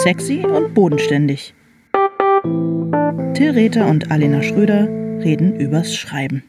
Sexy und bodenständig. Till Rether und Alena Schröder reden übers Schreiben.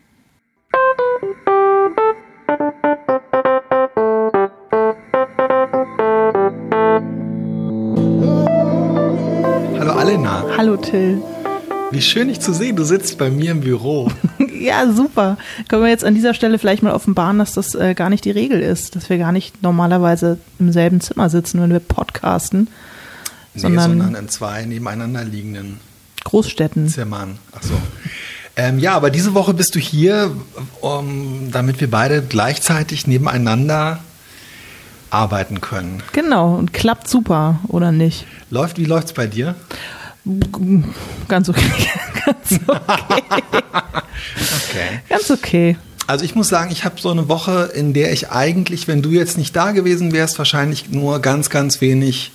Hallo Alena. Hallo Till. Wie schön dich zu sehen, du sitzt bei mir im Büro. Ja, super. Können wir jetzt an dieser Stelle vielleicht mal offenbaren, dass das gar nicht die Regel ist, dass wir gar nicht normalerweise im selben Zimmer sitzen, wenn wir podcasten, sondern in zwei nebeneinander liegenden Großstädten. Zimmern. Ach so. Ja, aber diese Woche bist du hier, damit wir beide gleichzeitig nebeneinander arbeiten können. Genau, und klappt super, oder nicht? Wie läuft's bei dir? Ganz okay. Ganz okay. Also ich muss sagen, ich habe so eine Woche, in der ich eigentlich, wenn du jetzt nicht da gewesen wärst, wahrscheinlich nur ganz, ganz wenig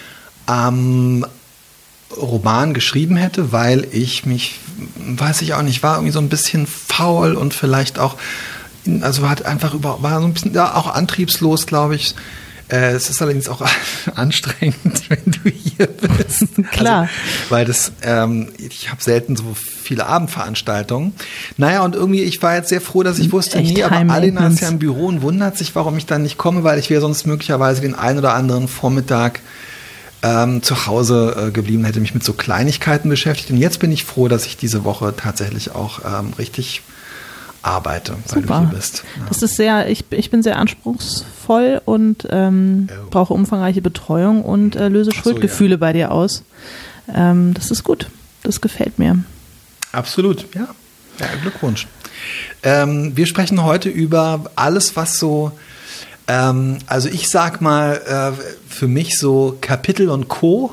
Roman geschrieben hätte, weil ich mich, weiß ich auch nicht, war irgendwie so ein bisschen faul und vielleicht auch, also war so ein bisschen auch antriebslos, glaube ich. Es ist allerdings auch anstrengend, wenn du hier bist. Klar. Also, weil ich habe selten so viele Abendveranstaltungen. Naja, und irgendwie, ich war jetzt sehr froh, dass ich wusste, aber Alena ist ja im Büro und wundert sich, warum ich dann nicht komme, weil ich wäre sonst möglicherweise den einen oder anderen Vormittag zu Hause geblieben, hätte mich mit so Kleinigkeiten beschäftigt. Und jetzt bin ich froh, dass ich diese Woche tatsächlich auch richtig arbeite, weil Super. du hier bist. Ja. Das ist ich bin sehr anspruchsvoll und brauche umfangreiche Betreuung und löse Schuldgefühle bei dir aus. Das ist gut. Das gefällt mir. Absolut, ja. Glückwunsch. Wir sprechen heute über alles, was so, also ich sag mal, für mich so Kapitel und Co.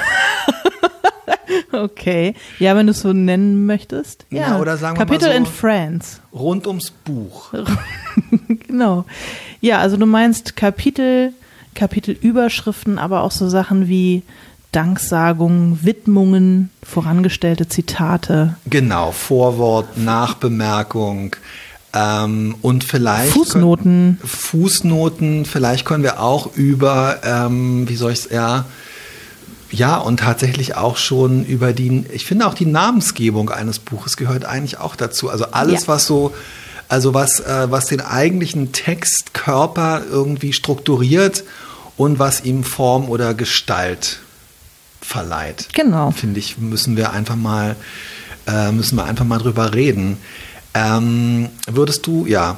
Okay. Ja, wenn du es so nennen möchtest. Ja, oder sagen Kapitel wir mal so in Friends. Rund ums Buch. Genau. Ja, also du meinst Kapitelüberschriften, aber auch so Sachen wie Danksagungen, Widmungen, vorangestellte Zitate. Genau, Vorwort, Nachbemerkung und vielleicht Fußnoten, vielleicht können wir auch über, ja, und tatsächlich auch schon über ich finde auch die Namensgebung eines Buches gehört eigentlich auch dazu. Also alles, was den eigentlichen Textkörper irgendwie strukturiert und was ihm Form oder Gestalt verleiht. Genau. Finde ich, müssen wir einfach mal drüber reden. Würdest du, ja.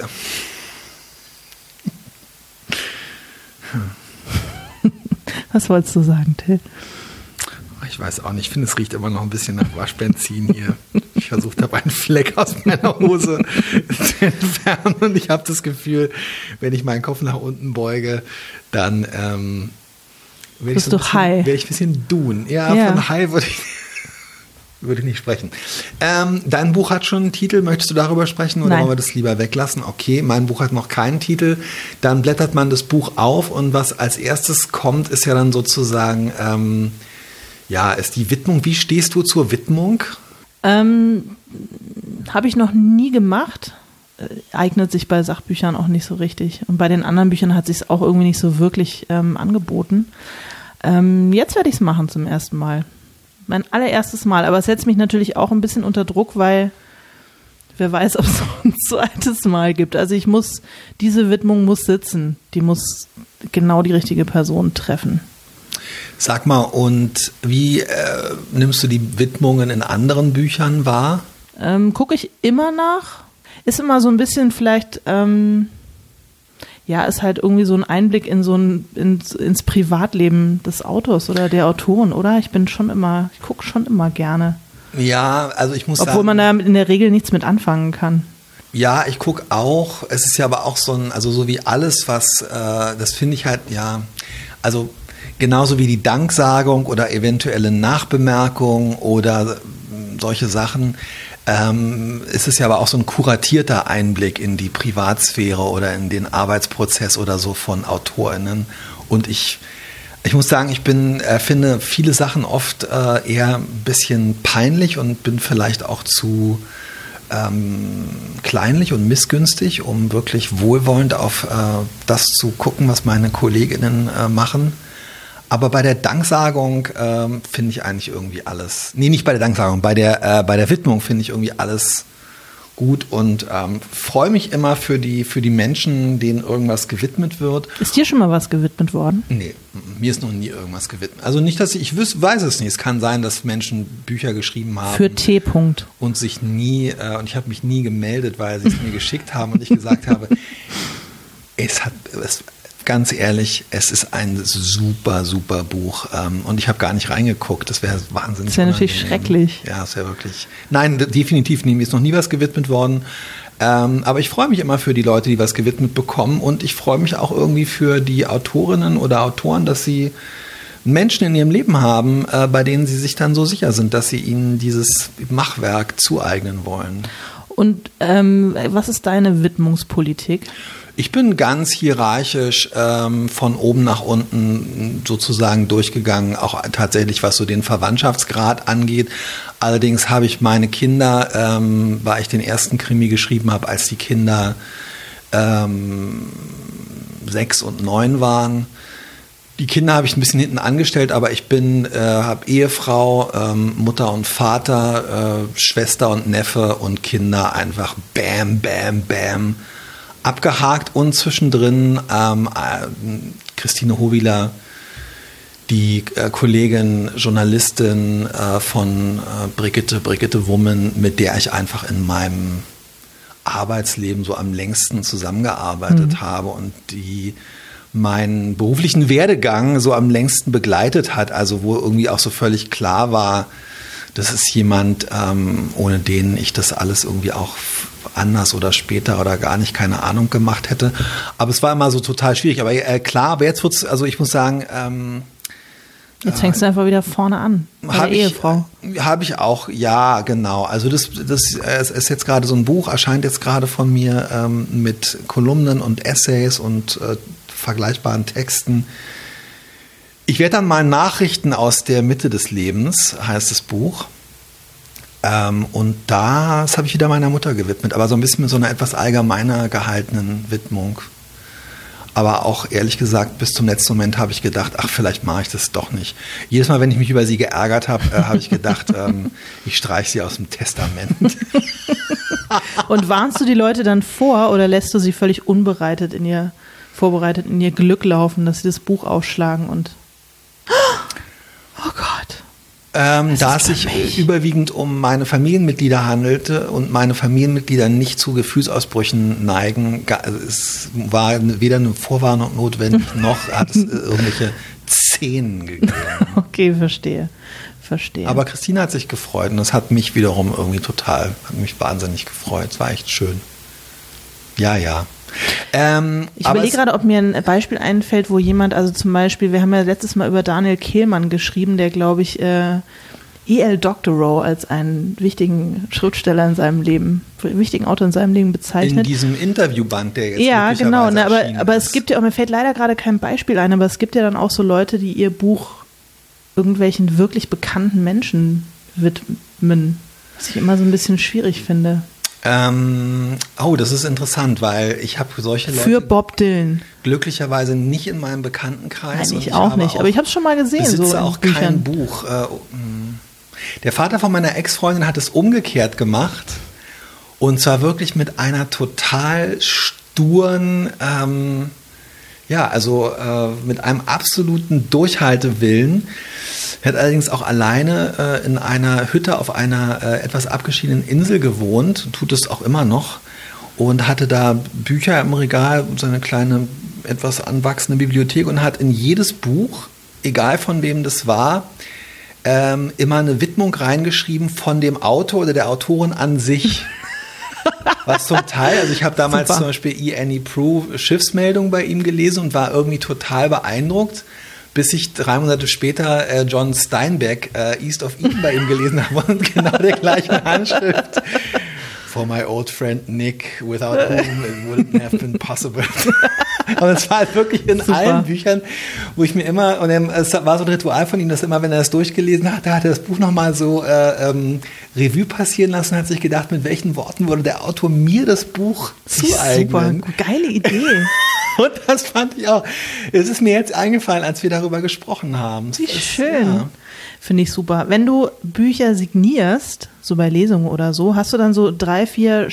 Was wolltest du sagen, Till? Ich weiß auch nicht, ich finde, es riecht immer noch ein bisschen nach Waschbenzin hier. Ich versucht habe, einen Fleck aus meiner Hose zu entfernen und ich habe das Gefühl, wenn ich meinen Kopf nach unten beuge, dann werde ich ein bisschen dun. Ja, von High würde ich nicht sprechen. Dein Buch hat schon einen Titel, möchtest du darüber sprechen oder wollen wir das lieber weglassen? Okay, mein Buch hat noch keinen Titel. Dann blättert man das Buch auf und was als erstes kommt, ist ja dann sozusagen, ist die Widmung. Wie stehst du zur Widmung? Habe ich noch nie gemacht. Eignet sich bei Sachbüchern auch nicht so richtig. Und bei den anderen Büchern hat sich es auch irgendwie nicht so wirklich angeboten. Jetzt werde ich es machen zum ersten Mal. Mein allererstes Mal, aber es setzt mich natürlich auch ein bisschen unter Druck, weil wer weiß, ob es noch ein zweites Mal gibt. Also diese Widmung muss sitzen, die muss genau die richtige Person treffen. Sag mal, und wie nimmst du die Widmungen in anderen Büchern wahr? Gucke ich immer nach. Ist immer so ein bisschen vielleicht, ist halt irgendwie so ein Einblick in ins Privatleben des Autors oder der Autorin, oder? Ich gucke schon immer gerne. Ja, also ich muss sagen. Obwohl man da in der Regel nichts mit anfangen kann. Ja, ich gucke auch. Es ist ja aber auch so wie alles, was, das finde ich halt, ja, also genauso wie die Danksagung oder eventuelle Nachbemerkung oder solche Sachen, ist es ja aber auch so ein kuratierter Einblick in die Privatsphäre oder in den Arbeitsprozess oder so von AutorInnen. Und ich muss sagen, finde viele Sachen oft eher ein bisschen peinlich und bin vielleicht auch zu kleinlich und missgünstig, um wirklich wohlwollend auf das zu gucken, was meine KollegInnen machen. Aber bei der Danksagung finde ich eigentlich irgendwie alles. Nee, nicht bei der Danksagung, bei der Widmung finde ich irgendwie alles gut und freue mich immer für die Menschen, denen irgendwas gewidmet wird. Ist dir schon mal was gewidmet worden? Nee, mir ist noch nie irgendwas gewidmet. Also nicht, dass ich weiß es nicht. Es kann sein, dass Menschen Bücher geschrieben haben. Für T. Und sich nie, und ich habe mich nie gemeldet, weil sie es mir geschickt haben und ich gesagt habe, ganz ehrlich, es ist ein super, super Buch. Und ich habe gar nicht reingeguckt. Das wäre wahnsinnig. Das wäre natürlich schrecklich. Ja, das wäre wirklich. Nein, definitiv nie. Mir ist noch nie was gewidmet worden. Aber ich freue mich immer für die Leute, die was gewidmet bekommen. Und ich freue mich auch irgendwie für die Autorinnen oder Autoren, dass sie Menschen in ihrem Leben haben, bei denen sie sich dann so sicher sind, dass sie ihnen dieses Machwerk zueignen wollen. Und was ist deine Widmungspolitik? Ich bin ganz hierarchisch von oben nach unten sozusagen durchgegangen, auch tatsächlich was so den Verwandtschaftsgrad angeht. Allerdings habe ich meine Kinder, weil ich den ersten Krimi geschrieben habe, als die Kinder 6 und 9 waren. Die Kinder habe ich ein bisschen hinten angestellt, aber ich habe Ehefrau, Mutter und Vater, Schwester und Neffe und Kinder einfach bam, bam, bam abgehakt und zwischendrin Christine Hovila, die Kollegin, Journalistin von Brigitte Woman, mit der ich einfach in meinem Arbeitsleben so am längsten zusammengearbeitet habe und die meinen beruflichen Werdegang so am längsten begleitet hat, also wo irgendwie auch so völlig klar war, das ist jemand, ohne den ich das alles irgendwie auch anders oder später oder gar nicht, keine Ahnung, gemacht hätte. Aber es war immer so total schwierig. Aber klar, aber jetzt wird's, also ich muss sagen, jetzt fängst du einfach wieder vorne an, bei der Ehefrau. Habe ich auch, ja, genau. Also das ist jetzt gerade so ein Buch, erscheint jetzt gerade von mir mit Kolumnen und Essays und vergleichbaren Texten. Ich werde dann mal Nachrichten aus der Mitte des Lebens, heißt das Buch. Und das habe ich wieder meiner Mutter gewidmet, aber so ein bisschen mit so einer etwas allgemeiner gehaltenen Widmung. Aber auch ehrlich gesagt, bis zum letzten Moment habe ich gedacht, ach, vielleicht mache ich das doch nicht. Jedes Mal, wenn ich mich über sie geärgert habe, habe ich gedacht, ich streiche sie aus dem Testament. Und warnst du die Leute dann vor oder lässt du sie völlig vorbereitet in ihr Glück laufen, dass sie das Buch aufschlagen und oh Gott. Da es sich überwiegend um meine Familienmitglieder handelte und meine Familienmitglieder nicht zu Gefühlsausbrüchen neigen, es war weder eine Vorwarnung notwendig, noch hat es irgendwelche Szenen gegeben. Okay, verstehe. Aber Christine hat sich gefreut und das hat mich wiederum irgendwie hat mich wahnsinnig gefreut. Es war echt schön. Ja. Ich überlege gerade, ob mir ein Beispiel einfällt, wo jemand, also zum Beispiel, wir haben ja letztes Mal über Daniel Kehlmann geschrieben, der, glaube ich, E.L. Doctorow als einen wichtigen Schriftsteller in seinem Leben, wichtigen Autor in seinem Leben bezeichnet. In diesem Interviewband, der jetzt ja, genau, aber ist. Es gibt ja auch, mir fällt leider gerade kein Beispiel ein, aber es gibt ja dann auch so Leute, die ihr Buch irgendwelchen wirklich bekannten Menschen widmen, was ich immer so ein bisschen schwierig finde. Das ist interessant, weil ich habe solche Leute für Bob Dylan glücklicherweise nicht in meinem Bekanntenkreis. Nein, ich auch nicht, aber ich habe es schon mal gesehen. Ich besitze so auch kein Buch. Der Vater von meiner Ex-Freundin hat es umgekehrt gemacht und zwar wirklich mit einer total sturen, mit einem absoluten Durchhaltewillen. Er hat allerdings auch alleine in einer Hütte auf einer etwas abgeschiedenen Insel gewohnt, tut es auch immer noch und hatte da Bücher im Regal, seine kleine, etwas anwachsende Bibliothek und hat in jedes Buch, egal von wem das war, immer eine Widmung reingeschrieben von dem Autor oder der Autorin an sich. Was zum Teil, also ich habe damals zum Beispiel E. Annie Proulx Schiffsmeldung bei ihm gelesen und war irgendwie total beeindruckt, bis ich 3 Monate später John Steinbeck East of Eden bei ihm gelesen habe und genau der gleichen Handschrift. For my old friend Nick, without whom it wouldn't have been possible. Aber es war halt wirklich in allen Büchern, wo ich mir immer, und es war so ein Ritual von ihm, dass immer, wenn er das durchgelesen hat, da hat er das Buch nochmal so Revue passieren lassen und hat sich gedacht, mit welchen Worten würde der Autor mir das Buch zueignen. Super, geile Idee. Und das fand ich auch. Es ist mir jetzt eingefallen, als wir darüber gesprochen haben. Wie schön. Ja. Finde ich super. Wenn du Bücher signierst, so bei Lesungen oder so, hast du dann so 3, 4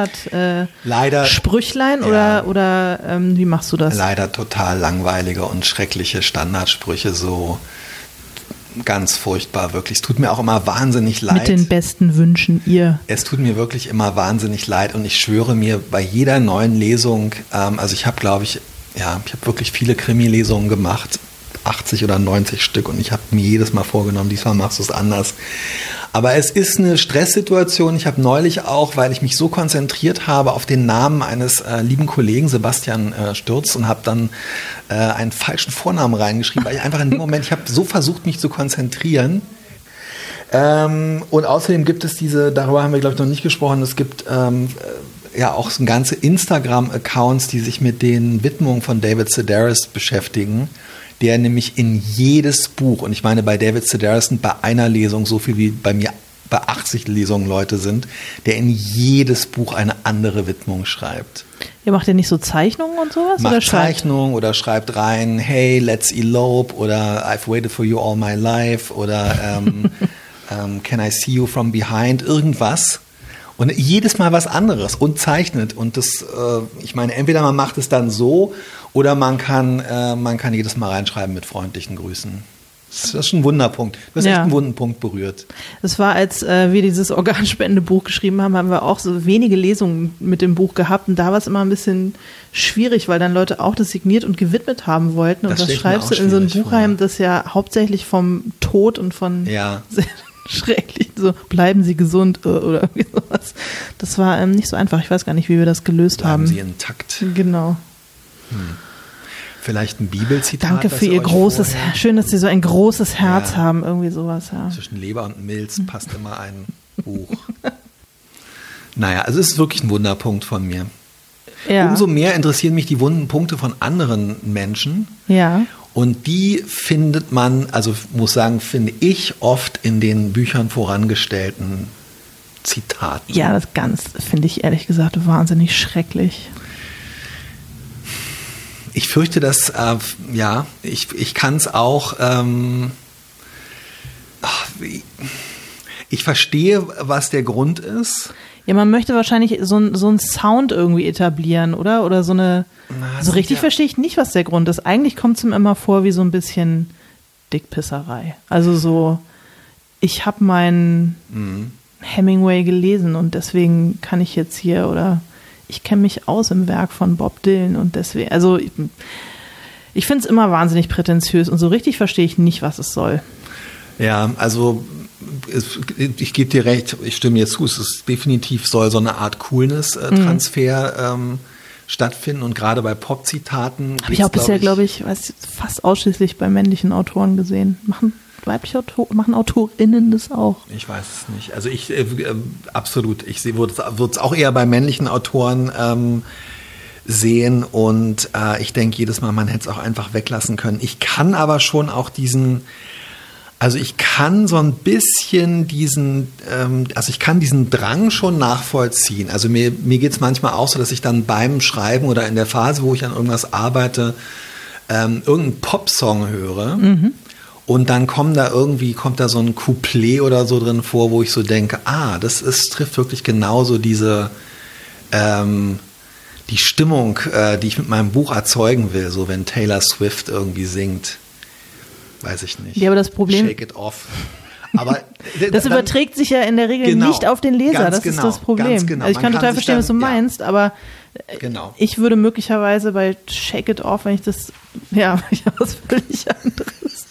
Standard-Sprüchlein oder wie machst du das? Leider total langweilige und schreckliche Standardsprüche, so ganz furchtbar, wirklich. Es tut mir auch immer wahnsinnig leid. Mit den besten Wünschen, ihr. Es tut mir wirklich immer wahnsinnig leid und ich schwöre mir bei jeder neuen Lesung, also ich habe, glaube ich, ich habe wirklich viele Krimi-Lesungen gemacht, 80 oder 90 Stück und ich habe mir jedes Mal vorgenommen, diesmal machst du es anders. Aber es ist eine Stresssituation. Ich habe neulich auch, weil ich mich so konzentriert habe auf den Namen eines lieben Kollegen, Sebastian Stürz, und habe dann einen falschen Vornamen reingeschrieben, weil ich einfach in dem Moment, ich habe so versucht, mich zu konzentrieren. Und außerdem gibt es darüber haben wir, glaube ich, noch nicht gesprochen, es gibt auch so ganze Instagram-Accounts, die sich mit den Widmungen von David Sedaris beschäftigen, der nämlich in jedes Buch, und ich meine bei David Sedaris sind bei einer Lesung so viel wie bei mir bei 80 Lesungen Leute sind, der in jedes Buch eine andere Widmung schreibt. Ja, macht ihr nicht so Zeichnungen und sowas? Macht Zeichnungen oder schreibt rein, hey, let's elope oder I've waited for you all my life oder can I see you from behind, irgendwas. Und jedes Mal was anderes und zeichnet. Und das, ich meine, entweder man macht es dann so oder man kann jedes Mal reinschreiben mit freundlichen Grüßen. Das ist ein Wunderpunkt. Du hast echt einen wunden Punkt berührt. Das war, als wir dieses Organspendebuch geschrieben haben, haben wir auch so wenige Lesungen mit dem Buch gehabt. Und da war es immer ein bisschen schwierig, weil dann Leute auch das signiert und gewidmet haben wollten. Und das schreibst du in so ein Buch rein, das ja hauptsächlich vom Tod und von schrecklich, so bleiben Sie gesund oder irgendwie sowas. Das war nicht so einfach. Ich weiß gar nicht, wie wir das gelöst haben. Bleiben Sie intakt. Genau. Vielleicht ein Bibelzitat. Danke für Ihr großes Herz. Schön, dass Sie so ein großes Herz haben. Irgendwie sowas, ja. Zwischen Leber und Milz passt immer ein Buch. Naja, also es ist wirklich ein Wunderpunkt von mir. Ja. Umso mehr interessieren mich die wunden Punkte von anderen Menschen. Ja. Und die findet man, also muss sagen, finde ich oft in den Büchern vorangestellten Zitaten. Ja, das finde ich ehrlich gesagt wahnsinnig schrecklich. Ich fürchte, dass, ich kann es auch, ich verstehe, was der Grund ist. Ja, man möchte wahrscheinlich so einen Sound irgendwie etablieren, oder? Oder so eine, so richtig verstehe ich nicht, was der Grund ist. Eigentlich kommt es mir immer vor wie so ein bisschen Dickpisserei. Also so, ich habe meinen Hemingway gelesen und deswegen kann ich jetzt hier, oder ich kenne mich aus im Werk von Bob Dylan und deswegen, also ich finde es immer wahnsinnig prätentiös und so richtig verstehe ich nicht, was es soll. Ja, also ich gebe dir recht, ich stimme dir zu, es ist definitiv, soll so eine Art Coolness-Transfer stattfinden und gerade bei Pop-Zitaten. Habe ich auch bisher, glaube ich, fast ausschließlich bei männlichen Autoren gesehen. Machen AutorInnen das auch? Ich weiß es nicht. Also absolut, ich würde es auch eher bei männlichen Autoren sehen und ich denke jedes Mal, man hätte es auch einfach weglassen können. Ich kann aber schon auch ich kann so ein bisschen diesen Drang schon nachvollziehen. Also mir geht es manchmal auch so, dass ich dann beim Schreiben oder in der Phase, wo ich an irgendwas arbeite, irgendeinen Popsong höre. Und dann kommt da so ein Couplet oder so drin vor, wo ich so denke, trifft wirklich genauso die Stimmung, die ich mit meinem Buch erzeugen will, so wenn Taylor Swift irgendwie singt. Weiß ich nicht. Ja, aber das Problem... Shake it off. Aber das überträgt sich ja in der Regel nicht auf den Leser, das ist das Problem. Ganz genau. Also ich kann total verstehen, was du meinst, aber ich würde möglicherweise bei Shake it off, wenn ich das, ich habe was völlig anderes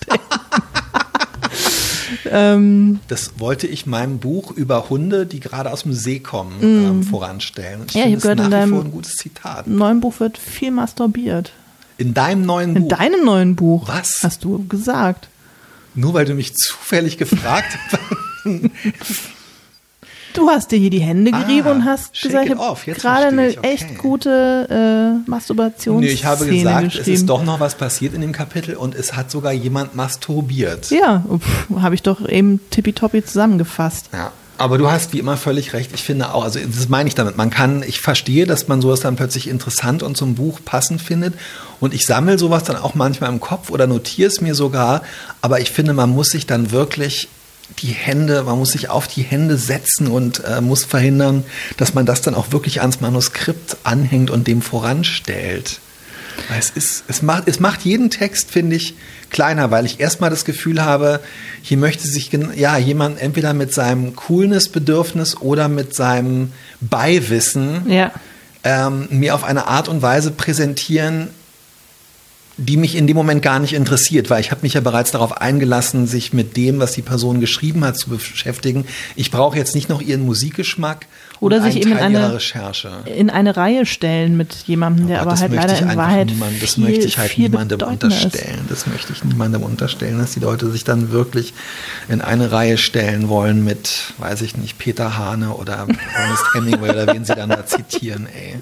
denken. Das wollte ich meinem Buch über Hunde, die gerade aus dem See kommen, voranstellen. Und ich finde, das ist nach wie vor ein gutes Zitat. In deinem neuen Buch wird viel masturbiert. In deinem neuen Buch? In deinem neuen Buch. Was? Hast du gesagt. Nur weil du mich zufällig gefragt hast. Du hast dir hier die Hände gerieben und hast gesagt, ich habe gerade eine echt gute Masturbationsszene Nee, ich habe gesagt, geschrieben. es ist doch noch was passiert in dem Kapitel und es hat sogar jemand masturbiert. Ja, habe ich doch eben tippitoppi zusammengefasst. Ja. Aber du hast wie immer völlig recht. Ich finde auch, also das meine ich damit, ich verstehe, dass man sowas dann plötzlich interessant und zum Buch passend findet. Und ich sammle sowas dann auch manchmal im Kopf oder notiere es mir sogar. Aber ich finde, man muss sich dann wirklich man muss sich auf die Hände setzen und muss verhindern, dass man das dann auch wirklich ans Manuskript anhängt und dem voranstellt. Weil es macht jeden Text, finde ich, kleiner, weil ich erstmal das Gefühl habe, hier möchte sich jemand entweder mit seinem Coolness-Bedürfnis oder mit seinem Beiwissen mir auf eine Art und Weise präsentieren, die mich in dem Moment gar nicht interessiert, weil ich habe mich ja bereits darauf eingelassen, sich mit dem, was die Person geschrieben hat, zu beschäftigen. Ich brauche jetzt nicht noch ihren Musikgeschmack oder sich eben Recherche. In eine Reihe stellen mit jemandem, der aber halt leider in Wahrheit das möchte ich halt niemandem unterstellen. Das möchte ich niemandem unterstellen, dass die Leute sich dann wirklich in eine Reihe stellen wollen mit, weiß ich nicht, Peter Hane oder Ernest Hemingway oder wen sie dann da zitieren, ey.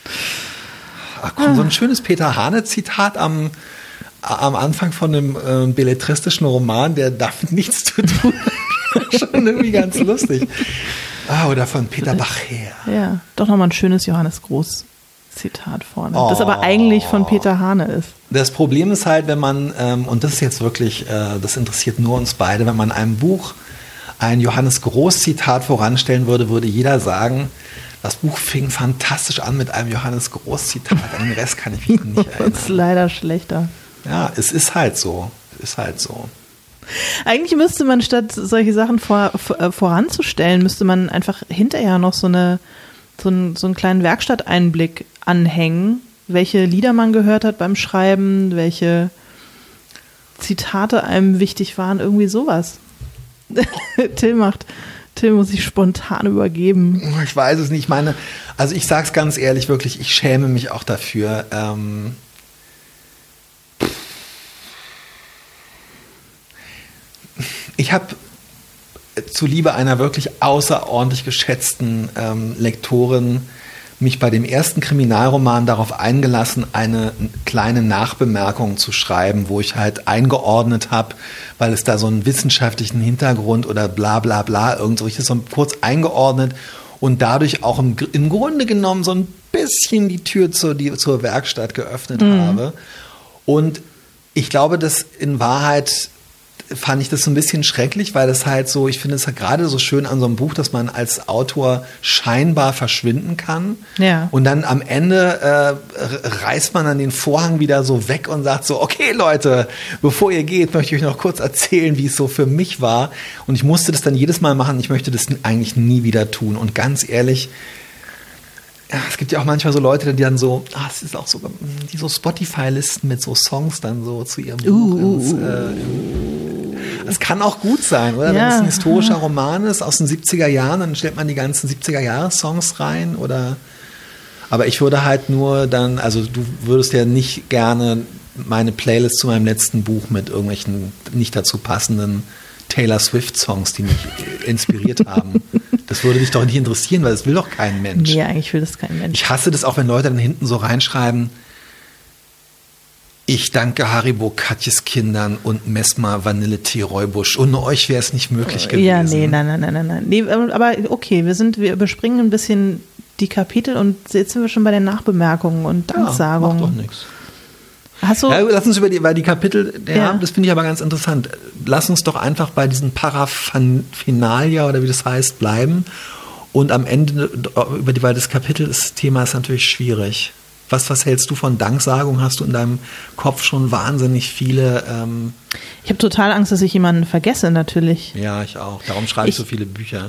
Ach komm, so ein schönes Peter Hane-Zitat am Anfang von einem belletristischen Roman, der damit nichts zu tun hat. Schon irgendwie ganz lustig. Oder von Peter Bacher. Ja, doch nochmal ein schönes Johannes Groß-Zitat vorne. Das aber eigentlich von Peter Hane ist. Das Problem ist halt, wenn man, und das ist jetzt wirklich, das interessiert nur uns beide, wenn man einem Buch ein Johannes Groß-Zitat voranstellen würde, würde jeder sagen, das Buch fing fantastisch an mit einem Johannes Groß-Zitat. An den Rest kann ich mich nicht erinnern. Das ist leider schlechter. Ja, es ist halt so. Eigentlich müsste man, statt solche Sachen voranzustellen, müsste man einfach hinterher noch so einen kleinen Werkstatteinblick anhängen, welche Lieder man gehört hat beim Schreiben, welche Zitate einem wichtig waren, irgendwie sowas. Till muss sich spontan übergeben. Ich weiß es nicht. Also ich sag's ganz ehrlich, wirklich, ich schäme mich auch dafür. Ich habe zuliebe einer wirklich außerordentlich geschätzten Lektorin mich bei dem ersten Kriminalroman darauf eingelassen, eine kleine Nachbemerkung zu schreiben, wo ich halt eingeordnet habe, weil es da so einen wissenschaftlichen Hintergrund oder bla bla bla, so kurz eingeordnet und dadurch auch im Grunde genommen so ein bisschen die Tür zur Werkstatt geöffnet habe. Und ich glaube, dass in Wahrheit fand ich das so ein bisschen schrecklich, weil das halt so, ich finde es halt gerade so schön an so einem Buch, dass man als Autor scheinbar verschwinden kann. Ja. Und dann am Ende reißt man dann den Vorhang wieder so weg und sagt so, okay Leute, bevor ihr geht, möchte ich euch noch kurz erzählen, wie es so für mich war. Und ich musste das dann jedes Mal machen. Ich möchte das eigentlich nie wieder tun. Und ganz ehrlich, es gibt ja auch manchmal so Leute, die dann so, es ist auch so, die so Spotify-Listen mit so Songs dann so zu ihrem Buch das kann auch gut sein, oder? Ja. Wenn es ein historischer Roman ist aus den 70er Jahren, dann stellt man die ganzen 70er-Jahre-Songs rein, oder? Aber ich würde halt nur dann, also du würdest ja nicht gerne meine Playlist zu meinem letzten Buch mit irgendwelchen nicht dazu passenden Taylor Swift-Songs, die mich inspiriert haben. Das würde dich doch nicht interessieren, weil das will doch kein Mensch. Nee, eigentlich will das kein Mensch. Ich hasse das auch, wenn Leute dann hinten so reinschreiben, ich danke Haribo Katjes Kindern und Messmer Vanilletee Räubusch. Ohne euch wäre es nicht möglich gewesen. Ja, nee, nein. Nee, aber okay, wir überspringen ein bisschen die Kapitel und jetzt sind wir schon bei den Nachbemerkungen und Danksagungen. Ja, macht doch nichts. Hast du? Ja, lass uns über die Kapitel, das finde ich aber ganz interessant. Lass uns doch einfach bei diesen Paraphernalia oder wie das heißt bleiben und am Ende weil das Kapitel, das Thema ist natürlich schwierig. Was hältst du von Danksagung? Hast du in deinem Kopf schon wahnsinnig viele? Ich habe total Angst, dass ich jemanden vergesse, natürlich. Ja, ich auch. Darum schreibe ich so viele Bücher.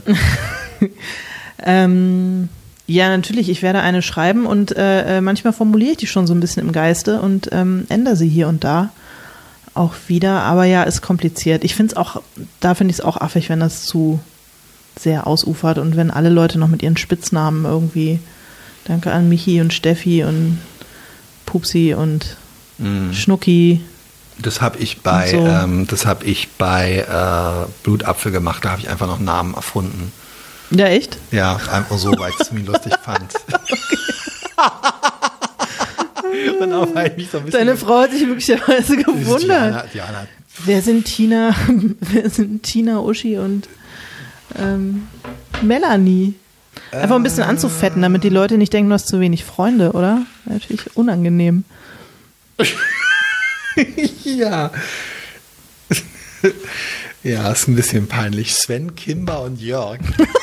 Ja, natürlich. Ich werde eine schreiben und manchmal formuliere ich die schon so ein bisschen im Geiste und ändere sie hier und da auch wieder. Aber ja, ist kompliziert. Ich finde es auch affig, wenn das zu sehr ausufert und wenn alle Leute noch mit ihren Spitznamen irgendwie. Danke an Michi und Steffi und Pupsi und Schnucki. Das habe ich bei Blutapfel gemacht. Da habe ich einfach noch Namen erfunden. Ja, echt? Ja, einfach so, weil ich es irgendwie lustig fand. Und auch, weil ich mich so ein bisschen Deine Frau hat sich möglicherweise gewundert. Diana. Wer sind Tina, Uschi und Melanie? Einfach ein bisschen anzufetten, damit die Leute nicht denken, du hast zu wenig Freunde, oder? Natürlich unangenehm. Ja. Ja, ist ein bisschen peinlich. Sven, Kimber und Jörg.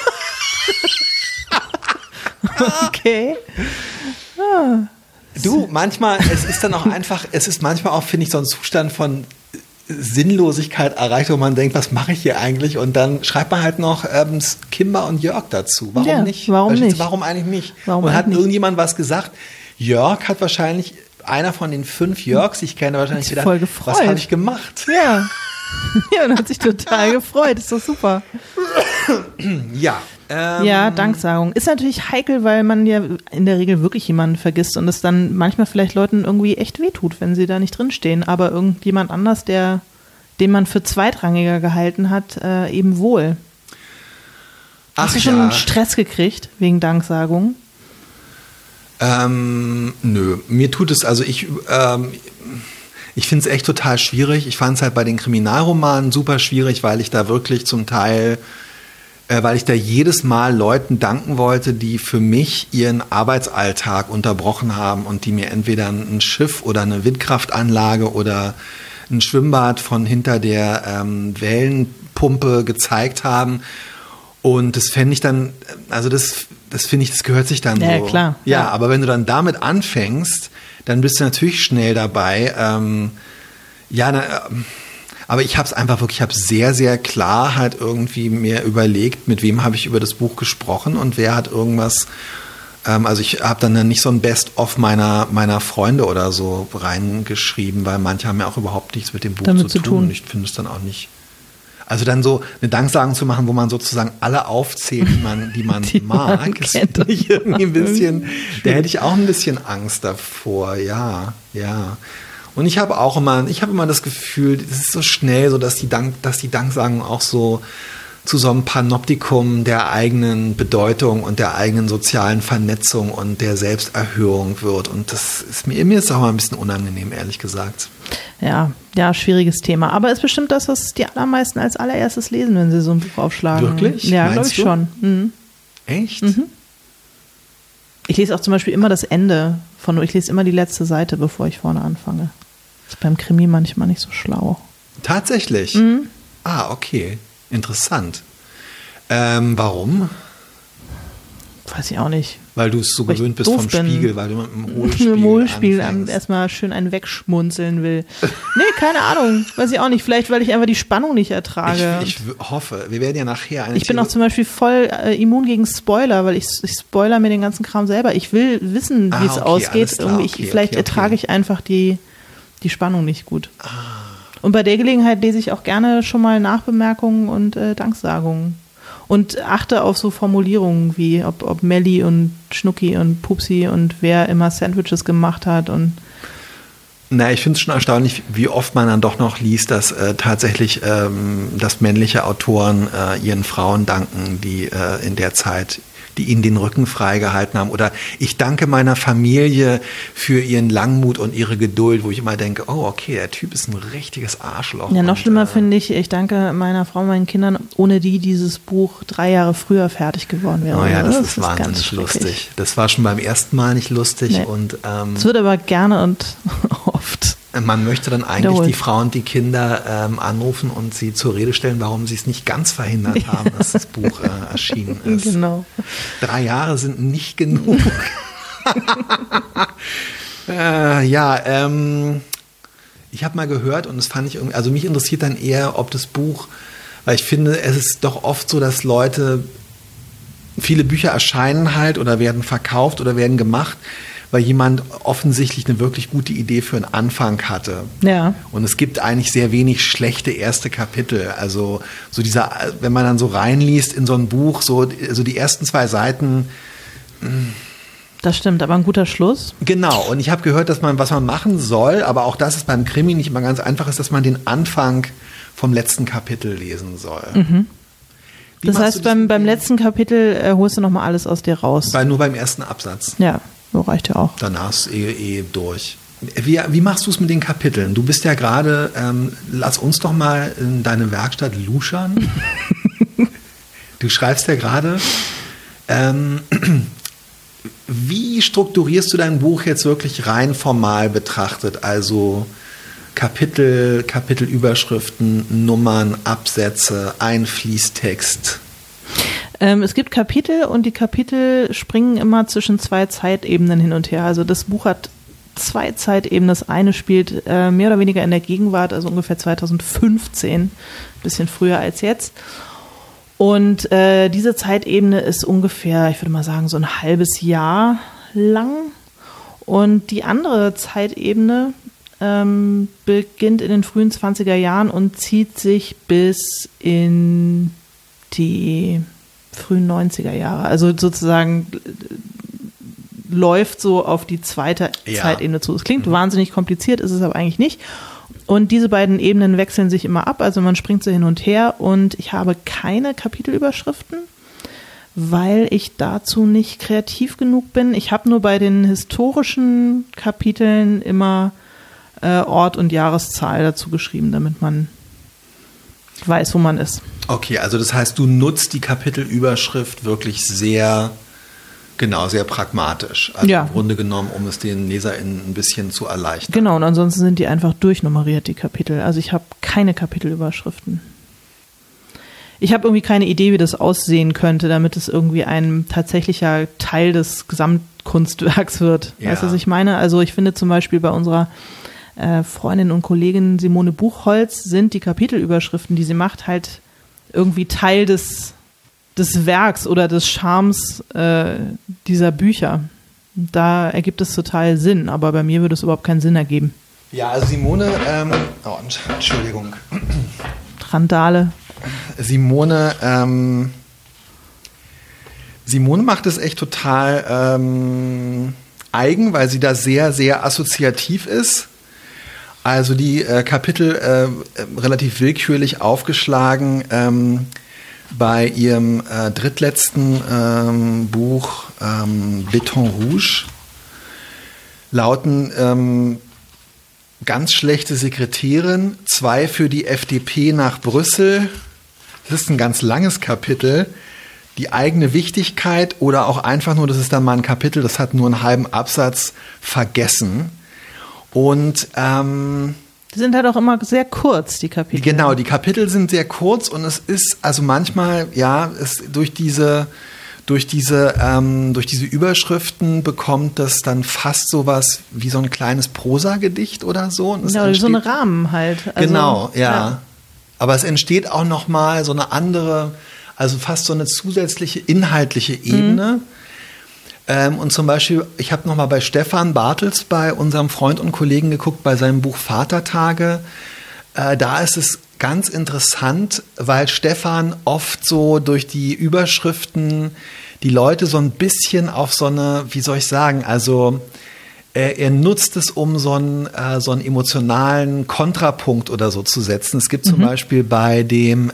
Okay. Du, manchmal, es ist dann auch einfach, es ist manchmal auch, finde ich, so ein Zustand von Sinnlosigkeit erreicht, wo man denkt, was mache ich hier eigentlich? Und dann schreibt man halt noch Kimber und Jörg dazu. Warum Ja, nicht? warum nicht? Warum eigentlich nicht? Warum und hat eigentlich nicht? irgendjemand was gesagt? Jörg hat wahrscheinlich, einer von den 5 Jörgs, die ich kenne, wahrscheinlich Hat sich gedacht, voll gefreut. was habe ich gemacht? Ja. Ja, und hat sich total gefreut. Ist doch super. Ja. Ja, Danksagung. Ist natürlich heikel, weil man ja in der Regel wirklich jemanden vergisst und es dann manchmal vielleicht Leuten irgendwie echt wehtut, wenn sie da nicht drinstehen. Aber irgendjemand anders, den man für zweitrangiger gehalten hat, eben wohl. Hast du schon Stress gekriegt wegen Danksagung? Nö, mir tut es, also ich finde es echt total schwierig. Ich fand es halt bei den Kriminalromanen super schwierig, weil ich da wirklich zum Teil, weil ich da jedes Mal Leuten danken wollte, die für mich ihren Arbeitsalltag unterbrochen haben und die mir entweder ein Schiff oder eine Windkraftanlage oder ein Schwimmbad von hinter der Wellenpumpe gezeigt haben. Und das fände ich dann, also das finde ich, das gehört sich dann ja, so. Klar. Ja, aber wenn du dann damit anfängst, dann bist du natürlich schnell dabei. Aber ich habe es einfach wirklich, ich habe sehr, sehr klar halt irgendwie mir überlegt, mit wem habe ich über das Buch gesprochen und wer hat irgendwas, also ich habe dann nicht so ein Best-of meiner Freunde oder so reingeschrieben, weil manche haben ja auch überhaupt nichts mit dem Buch damit zu tun. Und ich finde es dann auch nicht. Also dann so eine Danksagung zu machen, wo man sozusagen alle aufzählt, die man mag, ist nicht irgendwie ein bisschen, da hätte ich auch ein bisschen Angst davor, ja. Und ich habe immer das Gefühl, es ist so schnell, so dass die Danksagung auch so zu so einem Panoptikum der eigenen Bedeutung und der eigenen sozialen Vernetzung und der Selbsterhöhung wird. Und das ist mir ist auch mal ein bisschen unangenehm, ehrlich gesagt. Ja, schwieriges Thema. Aber ist bestimmt das, was die allermeisten als allererstes lesen, wenn sie so ein Buch aufschlagen. Wirklich? Ja, glaube ich schon. Mhm. Echt? Mhm. Ich lese auch zum Beispiel immer das Ende ich lese immer die letzte Seite, bevor ich vorne anfange. Das ist beim Krimi manchmal nicht so schlau. Tatsächlich? Mhm. Ah, okay. Interessant. Warum? Weiß ich auch nicht. Weil du es so gewöhnt bist vom Spiegel, weil du mit einem Hohlspiel erstmal schön einen wegschmunzeln will. Nee, keine Ahnung. Weiß ich auch nicht. Vielleicht, weil ich einfach die Spannung nicht ertrage. Ich hoffe. Wir werden ja nachher Ich bin auch zum Beispiel voll immun gegen Spoiler, weil ich spoiler mir den ganzen Kram selber. Ich will wissen, wie es ausgeht. Vielleicht ertrage ich einfach die Spannung nicht gut. Und bei der Gelegenheit lese ich auch gerne schon mal Nachbemerkungen und Danksagungen. Und achte auf so Formulierungen wie, ob Melli und Schnucki und Pupsi und wer immer Sandwiches gemacht hat. Ich finde es schon erstaunlich, wie oft man dann doch noch liest, dass tatsächlich dass männliche Autoren ihren Frauen danken, die in der Zeit, die ihnen den Rücken freigehalten haben. Oder ich danke meiner Familie für ihren Langmut und ihre Geduld, wo ich immer denke, oh okay, der Typ ist ein richtiges Arschloch. Ja, noch schlimmer finde ich danke meiner Frau, meinen Kindern, ohne die dieses Buch 3 Jahre früher fertig geworden wäre. Oh ja, das ist wahnsinnig lustig. Das war schon beim ersten Mal nicht lustig. Nee. Und es wird aber gerne und oft. Man möchte dann eigentlich die Frau und die Kinder anrufen und sie zur Rede stellen, warum sie es nicht ganz verhindert haben, dass das Buch erschienen ist. Genau. 3 Jahre sind nicht genug. Ich habe mal gehört und das fand ich irgendwie, also mich interessiert dann eher, ob das Buch, weil ich finde, es ist doch oft so, dass viele Bücher erscheinen halt oder werden verkauft oder werden gemacht, weil jemand offensichtlich eine wirklich gute Idee für einen Anfang hatte. Ja. Und es gibt eigentlich sehr wenig schlechte erste Kapitel. Also so wenn man dann so reinliest in so ein Buch, also die ersten 2 Seiten. Das stimmt, aber ein guter Schluss. Genau. Und ich habe gehört, was man machen soll, aber auch das ist beim Krimi nicht immer ganz einfach, ist, dass man den Anfang vom letzten Kapitel lesen soll. Mhm. Das heißt, beim letzten Kapitel holst du nochmal alles aus dir raus. Nur beim ersten Absatz. Ja, so reicht ja auch. Danach ist durch. Wie machst du es mit den Kapiteln? Du bist ja gerade, lass uns doch mal in deine Werkstatt luschern. Du schreibst ja gerade. Wie strukturierst du dein Buch jetzt wirklich rein formal betrachtet? Also Kapitelüberschriften, Nummern, Absätze, ein Fließtext. Es gibt Kapitel und die Kapitel springen immer zwischen 2 Zeitebenen hin und her. Also das Buch hat 2 Zeitebenen. Das eine spielt mehr oder weniger in der Gegenwart, also ungefähr 2015, ein bisschen früher als jetzt. Und diese Zeitebene ist ungefähr, ich würde mal sagen, so ein halbes Jahr lang. Und die andere Zeitebene beginnt in den frühen 20er Jahren und zieht sich bis in die frühen 90er Jahre. Also sozusagen läuft so auf die zweite Zeitebene zu. Es klingt wahnsinnig kompliziert, ist es aber eigentlich nicht. Und diese beiden Ebenen wechseln sich immer ab, also man springt so hin und her und ich habe keine Kapitelüberschriften, weil ich dazu nicht kreativ genug bin. Ich habe nur bei den historischen Kapiteln immer Ort und Jahreszahl dazu geschrieben, damit man weiß, wo man ist. Okay, also das heißt, du nutzt die Kapitelüberschrift wirklich sehr pragmatisch. Also im Grunde genommen, um es den LeserInnen ein bisschen zu erleichtern. Genau, und ansonsten sind die einfach durchnummeriert, die Kapitel. Also ich habe keine Kapitelüberschriften. Ich habe irgendwie keine Idee, wie das aussehen könnte, damit es irgendwie ein tatsächlicher Teil des Gesamtkunstwerks wird. Ja. Weißt du, was ich meine? Also ich finde zum Beispiel bei unserer Freundin und Kollegin Simone Buchholz sind die Kapitelüberschriften, die sie macht, halt irgendwie Teil des Werks oder des Charmes dieser Bücher. Da ergibt es total Sinn, aber bei mir würde es überhaupt keinen Sinn ergeben. Ja, also Simone, Entschuldigung. Randale. Simone macht es echt total eigen, weil sie da sehr, sehr assoziativ ist. Also die Kapitel relativ willkürlich aufgeschlagen bei ihrem drittletzten Buch Béton Rouge lauten ganz schlechte Sekretärin, 2 für die FDP nach Brüssel. Das ist ein ganz langes Kapitel. Die eigene Wichtigkeit oder auch einfach nur, das ist dann mal ein Kapitel, das hat nur einen halben Absatz, vergessen. Und die sind halt auch immer sehr kurz, die Kapitel. Genau, die Kapitel sind sehr kurz und es ist also manchmal, durch diese Überschriften bekommt das dann fast sowas wie so ein kleines Prosagedicht oder so. Und ja, so ein Rahmen halt. Also, genau, ja. Aber es entsteht auch nochmal so eine andere, also fast so eine zusätzliche inhaltliche Ebene. Und zum Beispiel, ich habe nochmal bei Stefan Bartels, bei unserem Freund und Kollegen geguckt, bei seinem Buch Vatertage. Da ist es ganz interessant, weil Stefan oft so durch die Überschriften die Leute so ein bisschen auf so eine, wie soll ich sagen, also er nutzt es, um so einen emotionalen Kontrapunkt oder so zu setzen. Es gibt zum Beispiel bei dem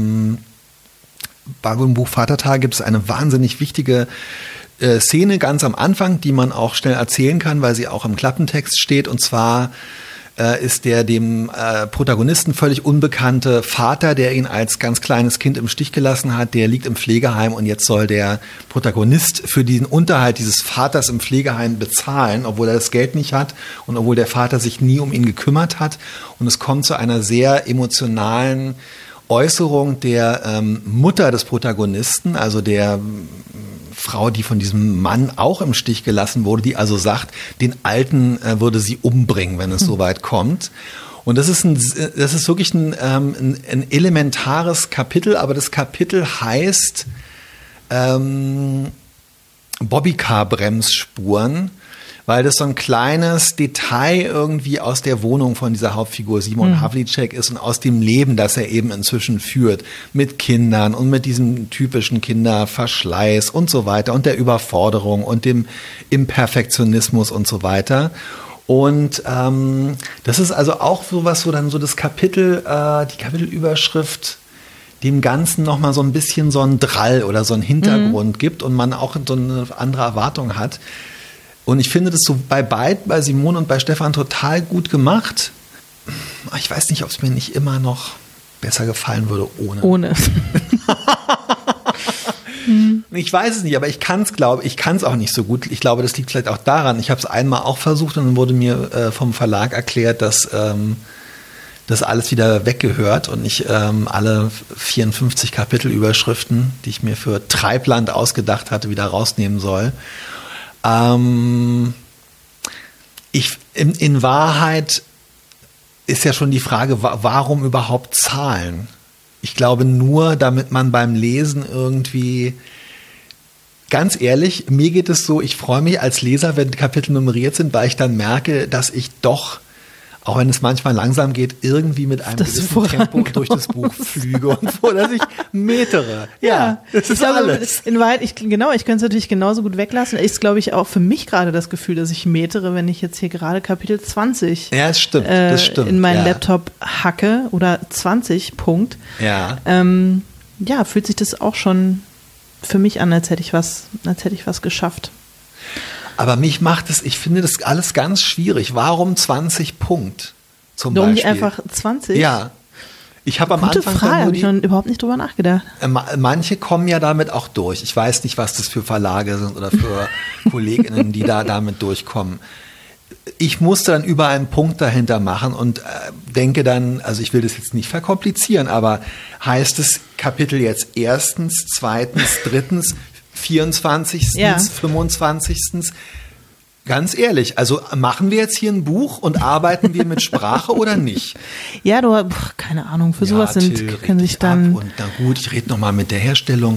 Buch Vatertage gibt es eine wahnsinnig wichtige Szene ganz am Anfang, die man auch schnell erzählen kann, weil sie auch im Klappentext steht. Und zwar ist der dem Protagonisten völlig unbekannte Vater, der ihn als ganz kleines Kind im Stich gelassen hat, der liegt im Pflegeheim und jetzt soll der Protagonist für diesen Unterhalt dieses Vaters im Pflegeheim bezahlen, obwohl er das Geld nicht hat und obwohl der Vater sich nie um ihn gekümmert hat. Und es kommt zu einer sehr emotionalen Äußerung der Mutter des Protagonisten, also der Frau, die von diesem Mann auch im Stich gelassen wurde, die also sagt, den Alten würde sie umbringen, wenn es soweit kommt. Und das ist wirklich ein elementares Kapitel, aber das Kapitel heißt Bobbycar-Bremsspuren, weil das so ein kleines Detail irgendwie aus der Wohnung von dieser Hauptfigur Simon Havlicek ist und aus dem Leben, das er eben inzwischen führt, mit Kindern und mit diesem typischen Kinderverschleiß und so weiter und der Überforderung und dem Imperfektionismus und so weiter. Und das ist also auch sowas, wo dann so das Kapitel, die Kapitelüberschrift dem Ganzen nochmal so ein bisschen so einen Drall oder so einen Hintergrund gibt und man auch so eine andere Erwartung hat. Und ich finde das so bei beiden, bei Simone und bei Stefan, total gut gemacht. Ich weiß nicht, ob es mir nicht immer noch besser gefallen würde ohne. Ich weiß es nicht, aber ich kann es auch nicht so gut. Ich glaube, das liegt vielleicht auch daran. Ich habe es einmal auch versucht und dann wurde mir vom Verlag erklärt, dass das alles wieder weggehört und ich alle 54 Kapitelüberschriften, die ich mir für Treibland ausgedacht hatte, wieder rausnehmen soll. In Wahrheit ist ja schon die Frage, warum überhaupt Zahlen? Ich glaube nur, damit man beim Lesen irgendwie, ganz ehrlich, mir geht es so, ich freue mich als Leser, wenn Kapitel nummeriert sind, weil ich dann merke, dass ich doch, auch wenn es manchmal langsam geht, irgendwie mit einem gewissen Tempo durch das Buch flüge und vor, dass ich metere. Ja, das ist alles. In Wahrheit, ich könnte es natürlich genauso gut weglassen. Ist, glaube ich, auch für mich gerade das Gefühl, dass ich metere, wenn ich jetzt hier gerade Kapitel 20 das stimmt. In meinen Laptop hacke oder 20 Punkt. Ja. Fühlt sich das auch schon für mich an, als hätte ich was geschafft. Aber mich macht es, ich finde das alles ganz schwierig. Warum 20 Punkt zum Warum Beispiel? nicht einfach 20? Ja. Ich habe am Anfang Frage, habe ich noch überhaupt nicht drüber nachgedacht. Manche kommen ja damit auch durch. Ich weiß nicht, was das für Verlage sind oder für KollegInnen, die damit durchkommen. Ich musste dann überall einen Punkt dahinter machen und denke dann, also ich will das jetzt nicht verkomplizieren, aber heißt es Kapitel jetzt 1., 2., 3., 24., 25. Ganz ehrlich, also machen wir jetzt hier ein Buch und arbeiten wir mit Sprache oder nicht? Ja, keine Ahnung, für sowas können sich dann... Und na gut, ich rede nochmal mit der Herstellung,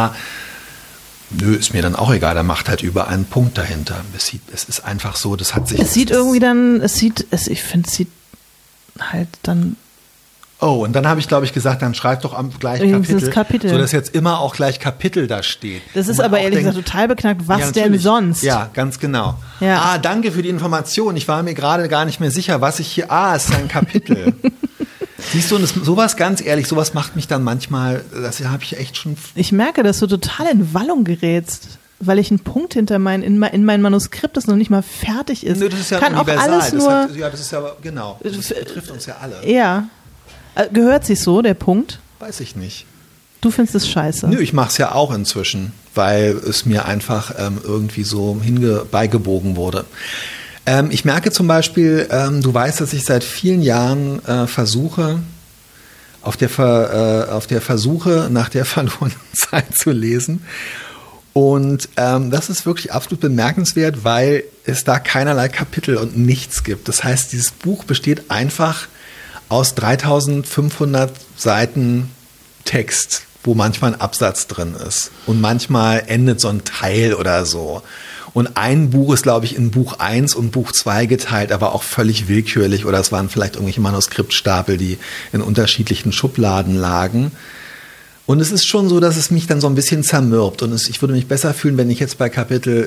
ist mir dann auch egal, da macht halt überall einen Punkt dahinter. Es ist einfach so, das hat sich... ich finde, es sieht halt dann... Oh, und dann habe ich, glaube ich, gesagt, dann schreib doch gleich Kapitel, sodass jetzt immer auch gleich Kapitel da steht. Das ist aber ehrlich gesagt total beknackt. Was denn sonst? Ja, ganz genau. Ja. Danke für die Information. Ich war mir gerade gar nicht mehr sicher, was ich hier... es ist ein Kapitel. Siehst du, sowas, ganz ehrlich, sowas macht mich dann manchmal, das habe ich echt schon... Ich merke, dass du total in Wallung gerätst, weil ich einen Punkt hinter in mein Manuskript, das noch nicht mal fertig ist. Nö, das ist ja kann universal. Auch alles nur... Das ist ja, genau. Das betrifft uns ja alle. Ja. Gehört sich so, der Punkt? Weiß ich nicht. Du findest es scheiße? Nö, ich mache es ja auch inzwischen, weil es mir einfach irgendwie so beigebogen wurde. Ich merke zum Beispiel, du weißt, dass ich seit vielen Jahren versuche, auf der Versuche nach der verlorenen Zeit zu lesen. Und das ist wirklich absolut bemerkenswert, weil es da keinerlei Kapitel und nichts gibt. Das heißt, dieses Buch besteht einfach aus 3500 Seiten Text, wo manchmal ein Absatz drin ist. Und manchmal endet so ein Teil oder so. Und ein Buch ist, glaube ich, in Buch 1 und Buch 2 geteilt, aber auch völlig willkürlich. Oder es waren vielleicht irgendwelche Manuskriptstapel, die in unterschiedlichen Schubladen lagen. Und es ist schon so, dass es mich dann so ein bisschen zermürbt. Und ich würde mich besser fühlen, wenn ich jetzt bei Kapitel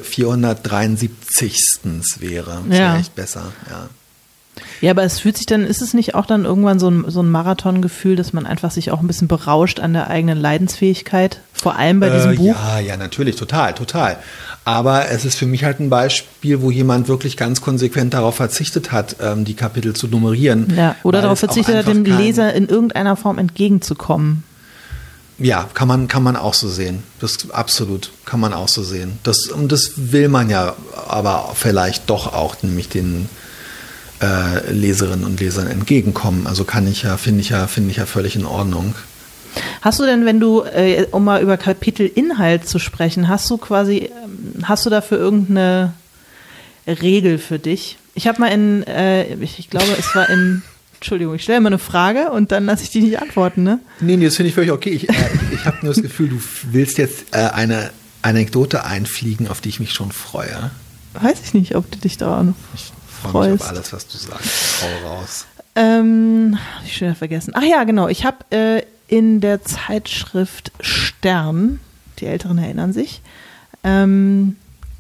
473. wäre. Das wäre echt besser, ja. Ja, aber ist es nicht auch dann irgendwann so ein Marathongefühl, dass man einfach sich auch ein bisschen berauscht an der eigenen Leidensfähigkeit, vor allem bei diesem Buch? Ja, natürlich, total. Aber es ist für mich halt ein Beispiel, wo jemand wirklich ganz konsequent darauf verzichtet hat, die Kapitel zu nummerieren. Ja, oder darauf verzichtet hat, dem Leser in irgendeiner Form entgegenzukommen. Ja, kann man auch so sehen. Das absolut kann man auch so sehen. Und das will man ja aber vielleicht doch auch, nämlich den Leserinnen und Lesern entgegenkommen. Also finde ich ja völlig in Ordnung. Hast du denn, wenn du, um mal über Kapitelinhalt zu sprechen, hast du dafür irgendeine Regel für dich? Ich habe mal ich glaube, es war Entschuldigung, ich stelle mal eine Frage und dann lasse ich die nicht antworten, ne? Nee, das finde ich völlig okay. Ich habe nur das Gefühl, du willst jetzt eine Anekdote einfliegen, auf die ich mich schon freue. Weiß ich nicht, ob du dich da noch freust. Ich freue mich auf alles, was du sagst. Hau raus. Hab ich schon wieder vergessen. Ach ja, genau. Ich habe in der Zeitschrift Stern, die Älteren erinnern sich,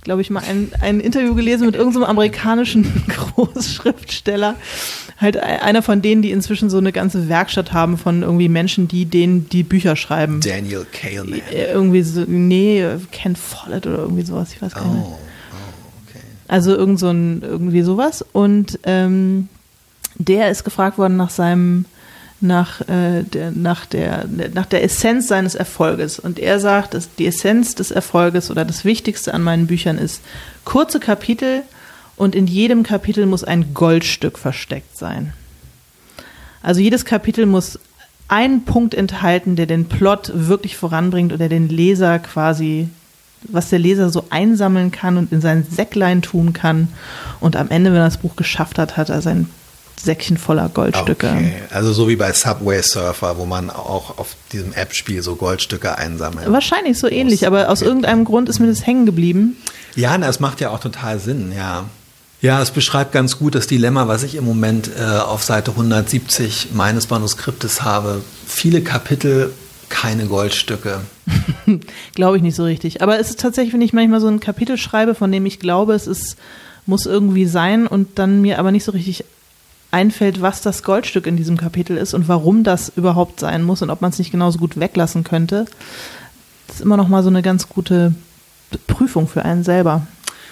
glaube ich, mal ein Interview gelesen mit irgendeinem amerikanischen Großschriftsteller. Halt einer von denen, die inzwischen so eine ganze Werkstatt haben von irgendwie Menschen, die Bücher schreiben. Daniel Kahneman. Irgendwie so, Ken Follett oder irgendwie sowas, ich weiß gar nicht. Okay. Also irgendwie sowas. Und der ist gefragt worden nach der Essenz seines Erfolges. Und er sagt, dass die Essenz des Erfolges oder das Wichtigste an meinen Büchern ist kurze Kapitel und in jedem Kapitel muss ein Goldstück versteckt sein. Also jedes Kapitel muss einen Punkt enthalten, der den Plot wirklich voranbringt oder den Leser quasi, was der Leser so einsammeln kann und in sein Säcklein tun kann. Und am Ende, wenn er das Buch geschafft hat, hat er sein Säckchen voller Goldstücke. Okay. Also so wie bei Subway Surfer, wo man auch auf diesem App-Spiel so Goldstücke einsammelt. Wahrscheinlich so ähnlich, aber aus irgendeinem Grund ist mir das hängen geblieben. Ja, das macht ja auch total Sinn, ja. Ja, es beschreibt ganz gut das Dilemma, was ich im Moment auf Seite 170 meines Manuskriptes habe. Viele Kapitel, keine Goldstücke. Glaube ich nicht so richtig. Aber es ist tatsächlich, wenn ich manchmal so ein Kapitel schreibe, von dem ich glaube, muss irgendwie sein und dann mir aber nicht so richtig einfällt, was das Goldstück in diesem Kapitel ist und warum das überhaupt sein muss und ob man es nicht genauso gut weglassen könnte. Das ist immer noch mal so eine ganz gute Prüfung für einen selber.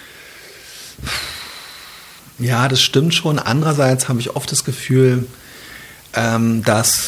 Ja, das stimmt schon. Andererseits habe ich oft das Gefühl, dass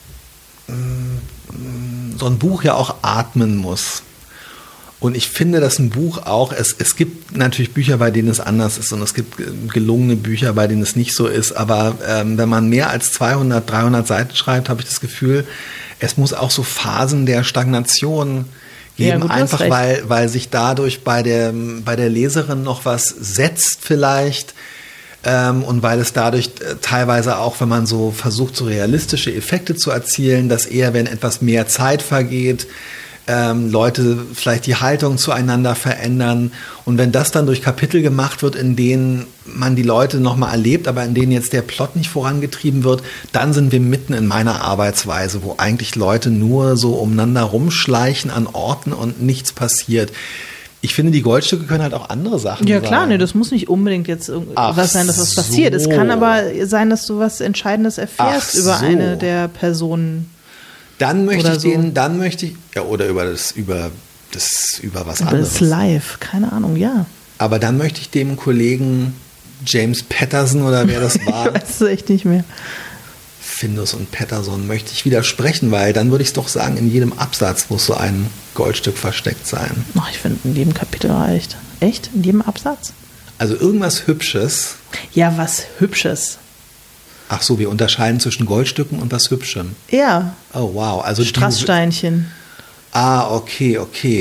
so ein Buch ja auch atmen muss. Und ich finde, dass ein Buch auch, es gibt natürlich Bücher, bei denen es anders ist und es gibt gelungene Bücher, bei denen es nicht so ist, aber wenn man mehr als 200, 300 Seiten schreibt, habe ich das Gefühl, es muss auch so Phasen der Stagnation geben, ja, gut, einfach weil sich dadurch bei der Leserin noch was setzt vielleicht und weil es dadurch teilweise auch, wenn man so versucht, so realistische Effekte zu erzielen, dass eher, wenn etwas mehr Zeit vergeht, Leute vielleicht die Haltung zueinander verändern. Und wenn das dann durch Kapitel gemacht wird, in denen man die Leute nochmal erlebt, aber in denen jetzt der Plot nicht vorangetrieben wird, dann sind wir mitten in meiner Arbeitsweise, wo eigentlich Leute nur so umeinander rumschleichen an Orten und nichts passiert. Ich finde, die Goldstücke können halt auch andere Sachen sein. Ja klar, nee, das muss nicht unbedingt jetzt was sein, dass was passiert. Es kann aber sein, dass du was Entscheidendes erfährst über eine der Personen. Dann möchte ich oder über was anderes. Das Live, keine Ahnung, ja. Aber dann möchte ich dem Kollegen James Patterson oder wer das war. Ich weiß es echt nicht mehr. Findus und Patterson möchte ich widersprechen, weil dann würde ich es doch sagen, in jedem Absatz muss so ein Goldstück versteckt sein. Ach, ich finde, in jedem Kapitel reicht. Echt? In jedem Absatz? Also irgendwas Hübsches. Ja, was Hübsches. Ach so, wir unterscheiden zwischen Goldstücken und was Hübschem. Ja. Oh, wow. Also Strasssteinchen. Okay.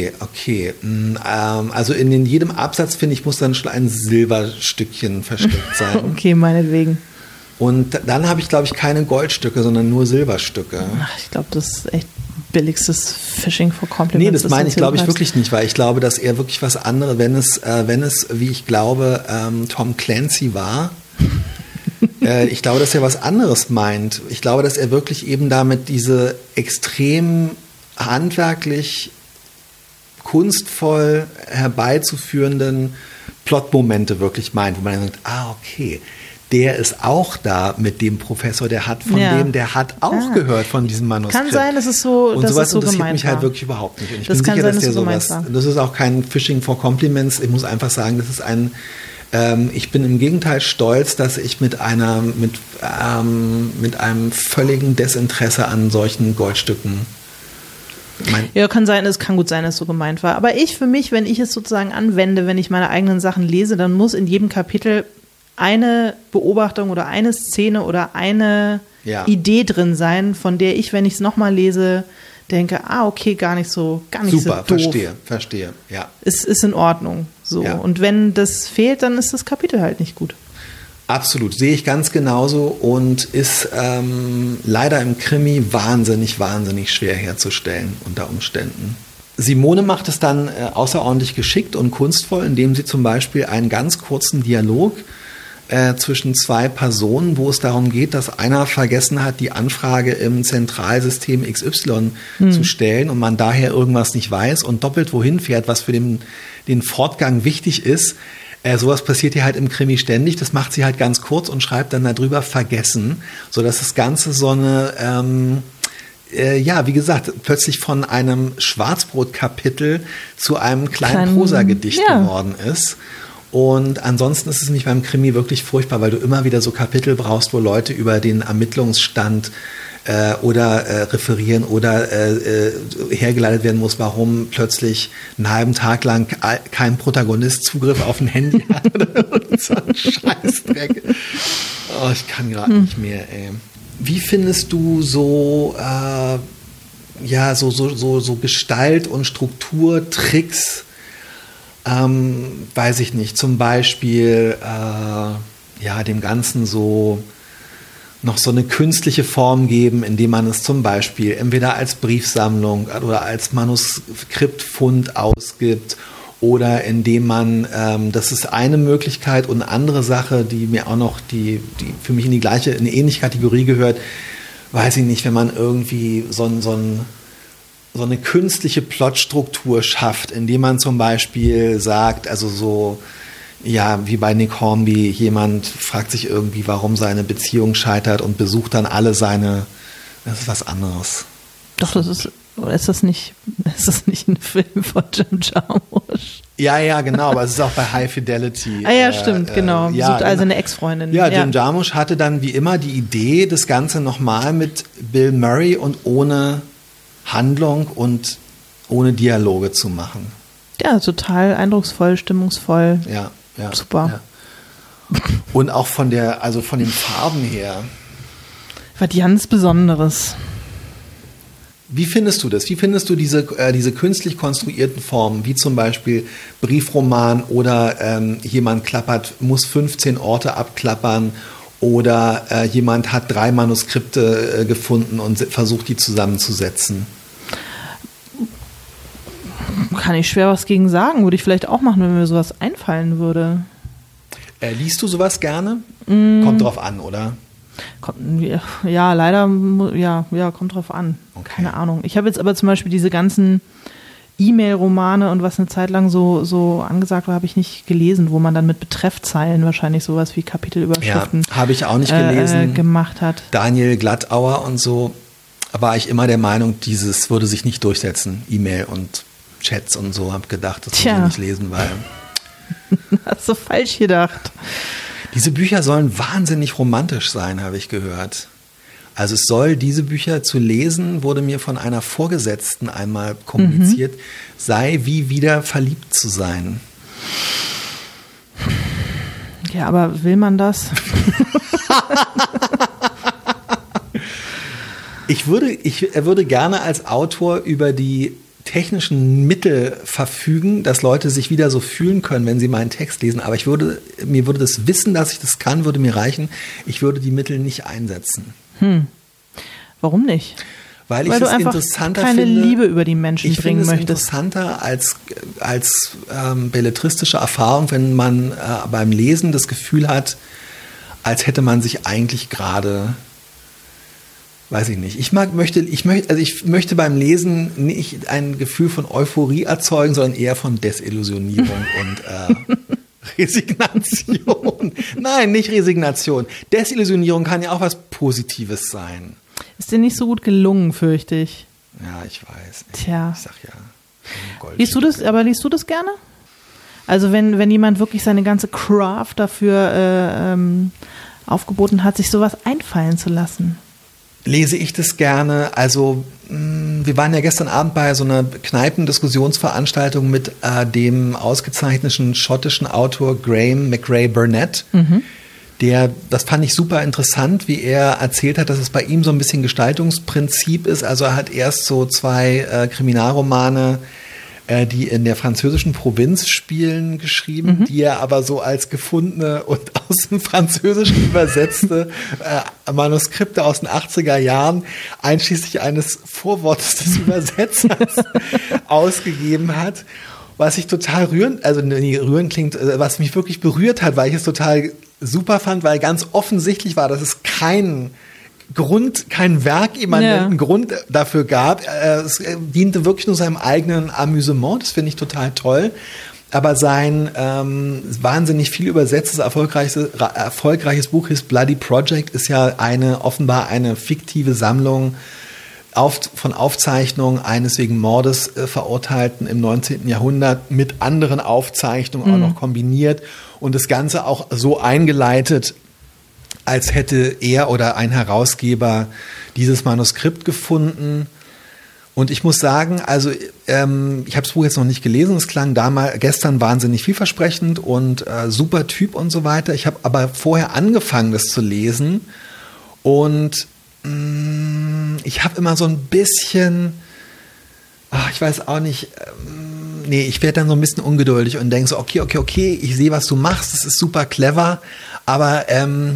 Also in jedem Absatz, finde ich, muss dann schon ein Silberstückchen versteckt sein. Okay, meinetwegen. Und dann habe ich, glaube ich, keine Goldstücke, sondern nur Silberstücke. Ach, ich glaube, das ist echt billigstes Fishing for Compliments. Nee, das meine ich, glaube ich, wirklich nicht, weil ich glaube, dass er wirklich was anderes, wenn es, wie ich glaube, Tom Clancy war, ich glaube, dass er was anderes meint. Ich glaube, dass er wirklich eben damit diese extrem handwerklich, kunstvoll herbeizuführenden Plotmomente wirklich meint, wo man dann sagt, okay, der ist auch da mit dem Professor, der hat auch gehört von diesem Manuskript. Kann sein, dass es so und dass sowas es so interessiert gemeint mich war. halt wirklich überhaupt nicht. Und ich das bin kann sicher, sein, dass der so sowas, das ist auch kein Fishing for Compliments. Ich muss einfach sagen, das ist ich bin im Gegenteil stolz, dass ich mit einem völligen Desinteresse an solchen Goldstücken ja, kann gut sein, dass es so gemeint war. Aber für mich, wenn ich es sozusagen anwende, wenn ich meine eigenen Sachen lese, dann muss in jedem Kapitel eine Beobachtung oder eine Szene oder eine Idee drin sein, von der ich, wenn ich es nochmal lese, denke, okay, gar nicht so super, so doof. Verstehe, ja. Ist in Ordnung. So. Ja. Und wenn das fehlt, dann ist das Kapitel halt nicht gut. Absolut, sehe ich ganz genauso und ist leider im Krimi wahnsinnig schwer herzustellen unter Umständen. Simone macht es dann außerordentlich geschickt und kunstvoll, indem sie zum Beispiel einen ganz kurzen Dialog zwischen zwei Personen, wo es darum geht, dass einer vergessen hat, die Anfrage im Zentralsystem XY zu stellen und man daher irgendwas nicht weiß und doppelt wohin fährt, was für den Fortgang wichtig ist. Sowas passiert hier halt im Krimi ständig. Das macht sie halt ganz kurz und schreibt dann darüber vergessen, sodass das Ganze so eine, wie gesagt, plötzlich von einem Schwarzbrot-Kapitel zu einem kleinen Prosagedicht geworden ist. Und ansonsten ist es nicht beim Krimi wirklich furchtbar, weil du immer wieder so Kapitel brauchst, wo Leute über den Ermittlungsstand oder referieren oder hergeleitet werden muss, warum plötzlich einen halben Tag lang kein Protagonist Zugriff auf ein Handy hat oder so ein Scheißdreck. Oh, ich kann gerade nicht mehr, ey. Wie findest du so Gestalt- und Strukturtricks, weiß ich nicht, zum Beispiel dem Ganzen so noch so eine künstliche Form geben, indem man es zum Beispiel entweder als Briefsammlung oder als Manuskriptfund ausgibt oder indem man, das ist eine Möglichkeit, und eine andere Sache, die mir auch noch, die für mich in eine ähnliche Kategorie gehört, weiß ich nicht, wenn man irgendwie so eine künstliche Plotstruktur schafft, indem man zum Beispiel sagt, also so, ja, wie bei Nick Hornby, jemand fragt sich irgendwie, warum seine Beziehung scheitert und besucht dann alle das ist was anderes. Doch, ist das nicht ein Film von Jim Jarmusch? Ja, genau, aber es ist auch bei High Fidelity. Stimmt, genau. Besucht also eine Ex-Freundin. Ja, Jim Jarmusch hatte dann wie immer die Idee, das Ganze nochmal mit Bill Murray und ohne Handlung und ohne Dialoge zu machen. Ja, total eindrucksvoll, stimmungsvoll. Ja. Super. Ja. Und auch von den Farben her. Was ganz Besonderes. Wie findest du das? Wie findest du diese künstlich konstruierten Formen, wie zum Beispiel Briefroman oder jemand muss 15 Orte abklappern oder jemand hat 3 Manuskripte gefunden und versucht, die zusammenzusetzen? Kann ich schwer was gegen sagen. Würde ich vielleicht auch machen, wenn mir sowas einfallen würde. Liest du sowas gerne? Kommt drauf an, oder? Ja, leider, kommt drauf an. Okay. Keine Ahnung. Ich habe jetzt aber zum Beispiel diese ganzen E-Mail-Romane und was eine Zeit lang so angesagt war, habe ich nicht gelesen, wo man dann mit Betreffzeilen wahrscheinlich sowas wie Kapitelüberschriften habe ich auch nicht gelesen. Gemacht hat. Daniel Glattauer und so, war ich immer der Meinung, dieses würde sich nicht durchsetzen. E-Mail und Chats und so, habe gedacht, das muss ich nicht lesen, weil... Hast du falsch gedacht. Diese Bücher sollen wahnsinnig romantisch sein, habe ich gehört. Also diese Bücher zu lesen, wurde mir von einer Vorgesetzten einmal kommuniziert, sei wie wieder verliebt zu sein. Ja, aber will man das? Ich würde gerne als Autor über die technischen Mittel verfügen, dass Leute sich wieder so fühlen können, wenn sie meinen Text lesen. Aber mir würde das Wissen, dass ich das kann, würde mir reichen. Ich würde die Mittel nicht einsetzen. Warum nicht? Weil ich du es einfach interessanter keine finde. Liebe über die Menschen bringen möchtest. Ich finde es interessanter als belletristische Erfahrung, wenn man beim Lesen das Gefühl hat, als hätte man sich eigentlich gerade... Weiß ich nicht. Ich möchte beim Lesen nicht ein Gefühl von Euphorie erzeugen, sondern eher von Desillusionierung und Resignation. Nein, nicht Resignation. Desillusionierung kann ja auch was Positives sein. Ist dir nicht so gut gelungen, fürchte ich. Ja, ich weiß. Tja. Ich sag ja. Liest du das gerne? Also wenn jemand wirklich seine ganze Craft dafür aufgeboten hat, sich sowas einfallen zu lassen. Lese ich das gerne. Also wir waren ja gestern Abend bei so einer Kneipendiskussionsveranstaltung mit dem ausgezeichneten schottischen Autor Graham McRae Burnett. Das fand ich super interessant, wie er erzählt hat, dass es bei ihm so ein bisschen Gestaltungsprinzip ist. Also er hat erst so 2 Kriminalromane, die in der französischen Provinz spielen, geschrieben, die er aber so als gefundene und aus dem Französischen übersetzte Manuskripte aus den 80er Jahren, einschließlich eines Vorwortes des Übersetzers, ausgegeben hat. Was ich total rührend klingt, was mich wirklich berührt hat, weil ich es total super fand, weil ganz offensichtlich war, dass es keinen werkimmanenten Grund dafür gab. Es diente wirklich nur seinem eigenen Amüsement. Das finde ich total toll. Aber sein wahnsinnig viel übersetztes, erfolgreiches Buch, His Bloody Project, ist ja offenbar eine fiktive Sammlung von Aufzeichnungen eines wegen Mordes Verurteilten im 19. Jahrhundert mit anderen Aufzeichnungen auch noch kombiniert und das Ganze auch so eingeleitet, als hätte er oder ein Herausgeber dieses Manuskript gefunden. Und ich muss sagen, also ich habe das Buch jetzt noch nicht gelesen, es klang gestern wahnsinnig vielversprechend und super Typ und so weiter. Ich habe aber vorher angefangen, das zu lesen und ich habe immer so ein bisschen, ich weiß auch nicht, ich werde dann so ein bisschen ungeduldig und denke so, okay, ich sehe, was du machst, das ist super clever, aber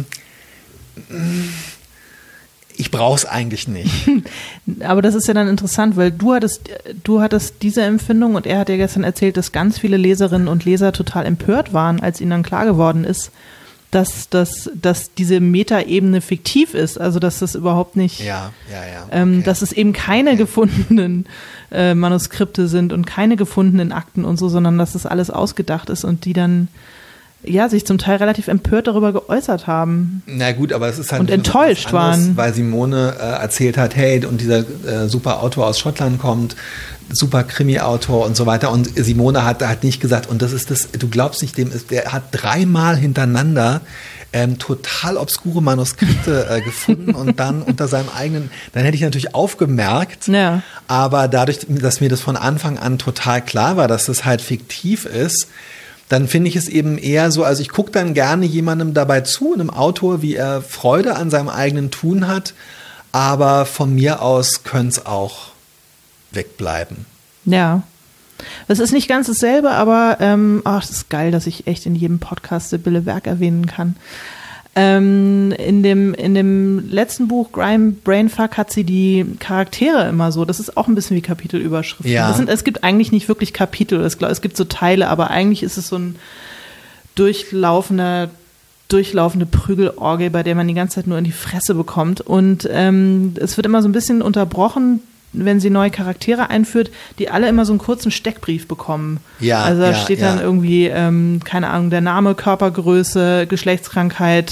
ich brauche es eigentlich nicht. Aber das ist ja dann interessant, weil du hattest diese Empfindung und er hat ja gestern erzählt, dass ganz viele Leserinnen und Leser total empört waren, als ihnen dann klar geworden ist, dass diese Metaebene fiktiv ist, also dass das überhaupt nicht, okay. Dass es eben keine gefundenen Manuskripte sind und keine gefundenen Akten und so, sondern dass das alles ausgedacht ist und die dann sich zum Teil relativ empört darüber geäußert haben. Na gut, aber es ist halt und enttäuscht waren, weil Simone erzählt hat, hey, und dieser super Autor aus Schottland kommt, super Krimi-Autor und so weiter. Und Simone hat nicht gesagt, und das ist das, du glaubst nicht, der hat 3-mal hintereinander total obskure Manuskripte gefunden und dann unter seinem eigenen, dann hätte ich natürlich aufgemerkt, aber dadurch, dass mir das von Anfang an total klar war, dass das halt fiktiv ist, dann finde ich es eben eher so, also ich gucke dann gerne jemandem dabei zu, einem Autor, wie er Freude an seinem eigenen Tun hat, aber von mir aus könnte es auch wegbleiben. Ja, es ist nicht ganz dasselbe, aber es ist geil, dass ich echt in jedem Podcast Sibylle Berg erwähnen kann. In dem letzten Buch Grime Brainfuck hat sie die Charaktere immer so, das ist auch ein bisschen wie Kapitelüberschriften. Ja. Es gibt eigentlich nicht wirklich Kapitel, es gibt so Teile, aber eigentlich ist es so ein durchlaufende Prügelorgie, bei der man die ganze Zeit nur in die Fresse bekommt. Und es wird immer so ein bisschen unterbrochen, wenn sie neue Charaktere einführt, die alle immer so einen kurzen Steckbrief bekommen. Ja, also da steht dann irgendwie, keine Ahnung, der Name, Körpergröße, Geschlechtskrankheit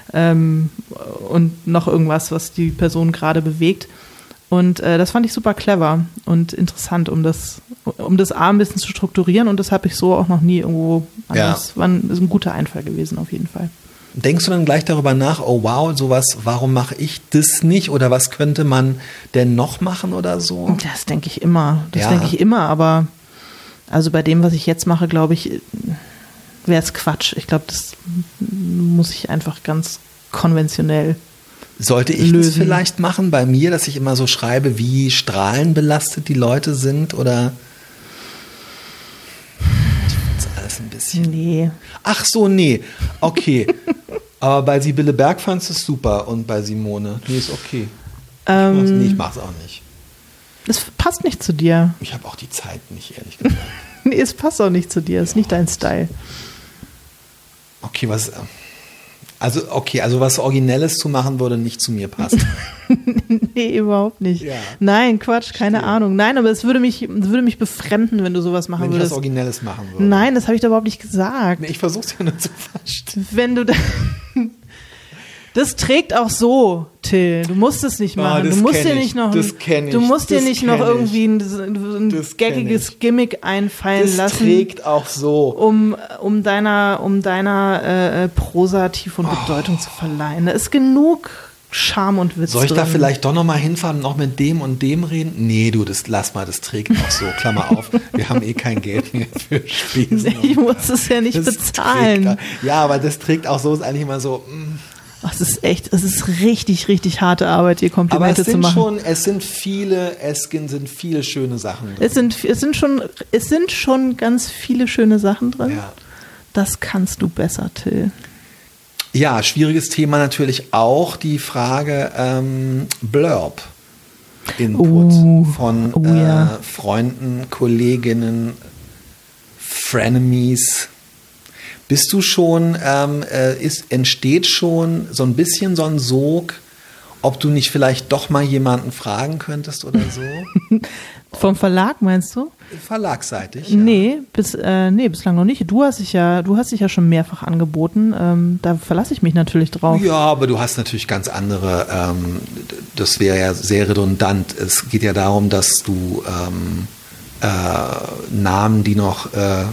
und noch irgendwas, was die Person gerade bewegt. Und das fand ich super clever und interessant, um das A ein bisschen zu strukturieren, und das habe ich so auch noch nie irgendwo anders. Ist ein guter Einfall gewesen auf jeden Fall. Denkst du dann gleich darüber nach, oh wow, sowas, warum mache ich das nicht? Oder was könnte man denn noch machen oder so? Das denke ich immer. Aber also bei dem, was ich jetzt mache, glaube ich, wäre es Quatsch. Ich glaube, das muss ich einfach ganz konventionell Sollte ich lösen. Das vielleicht machen bei mir, dass ich immer so schreibe, wie strahlenbelastet die Leute sind, oder? Alles ein bisschen. Nee. Ach so, nee. Okay. Aber bei Sibylle Berg fandst du es super und bei Simone. Nee, ist okay. Ich mach's auch nicht. Es passt nicht zu dir. Ich habe auch die Zeit nicht, ehrlich gesagt. Nee, es passt auch nicht zu dir. Es ist nicht dein Style. Okay, also was Originelles zu machen, würde nicht zu mir passen. Nee, überhaupt nicht. Ja. Nein, Quatsch, keine Ahnung. Nein, aber es würde mich befremden, wenn du sowas machen würdest. Wenn ich was Originelles machen würde. Nein, das habe ich doch überhaupt nicht gesagt. Nee, ich versuche es ja nur zu verstehen. Wenn du das trägt auch so, Till. Du musst es nicht machen. Du musst dir nicht noch irgendwie ein gaggiges Gimmick einfallen lassen. Das trägt auch so. Um deiner Prosa Tief und Bedeutung zu verleihen. Da ist genug Charme und Witz. Soll ich da vielleicht doch nochmal hinfahren und noch mit dem und dem reden? Nee, du, lass mal, das trägt auch so. Klammer auf, wir haben kein Geld mehr für Spesen. Ich muss es ja nicht bezahlen. Ja, aber das trägt auch so, ist eigentlich immer so. Es ist richtig, richtig harte Arbeit, hier Komplimente zu machen. Aber es sind viele schöne Sachen drin. Es sind schon ganz viele schöne Sachen drin. Ja. Das kannst du besser, Till. Ja, schwieriges Thema natürlich auch die Frage Blurb. Input von Freunden, Kolleginnen, Frenemies. Bist du schon, entsteht schon so ein bisschen so ein Sog, ob du nicht vielleicht doch mal jemanden fragen könntest oder so? Vom Verlag meinst du? Verlagsseitig? Ja. Nee, bislang noch nicht. Du hast dich ja schon mehrfach angeboten. Da verlasse ich mich natürlich drauf. Ja, aber du hast natürlich ganz andere, das wäre ja sehr redundant. Es geht ja darum, dass du Namen, die noch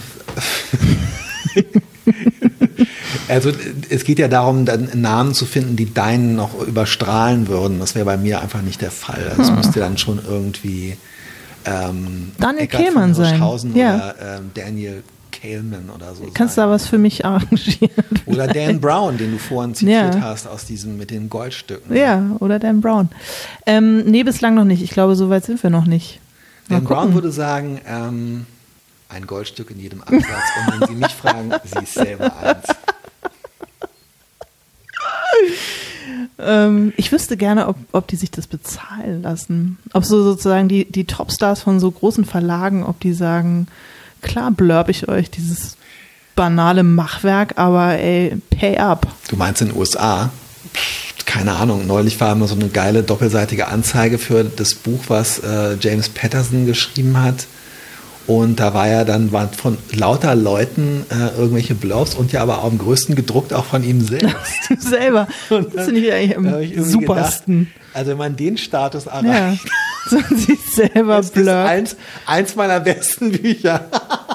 also es geht ja darum, dann Namen zu finden, die deinen noch überstrahlen würden. Das wäre bei mir einfach nicht der Fall. Also es müsste dann schon irgendwie Daniel Eckart Kehlmann von sein. Hirschhausen Ja. oder Daniel Kehlmann oder so Kannst sein. da was für mich arrangieren? Oder Dan Brown, den du vorhin zitiert hast aus diesem mit den Goldstücken. Ja, oder Dan Brown. Nee, bislang noch nicht. Ich glaube, so weit sind wir noch nicht. Dan Brown würde sagen, ein Goldstück in jedem Absatz. Und wenn Sie mich fragen, sie ist selber eins. Ich wüsste gerne, ob die sich das bezahlen lassen. Ob so sozusagen die Topstars von so großen Verlagen, ob die sagen, klar blurb ich euch dieses banale Machwerk, aber ey, pay up. Du meinst in den USA? Keine Ahnung. Neulich war immer so eine geile doppelseitige Anzeige für das Buch, was James Patterson geschrieben hat. Und da waren von lauter Leuten irgendwelche Blurbs und ja aber auch am größten gedruckt auch von ihm selbst. Selber. Das finde ich eigentlich am supersten. Gedacht, also wenn man den Status erreicht, so sich selber ist blurbt. Eins meiner besten Bücher.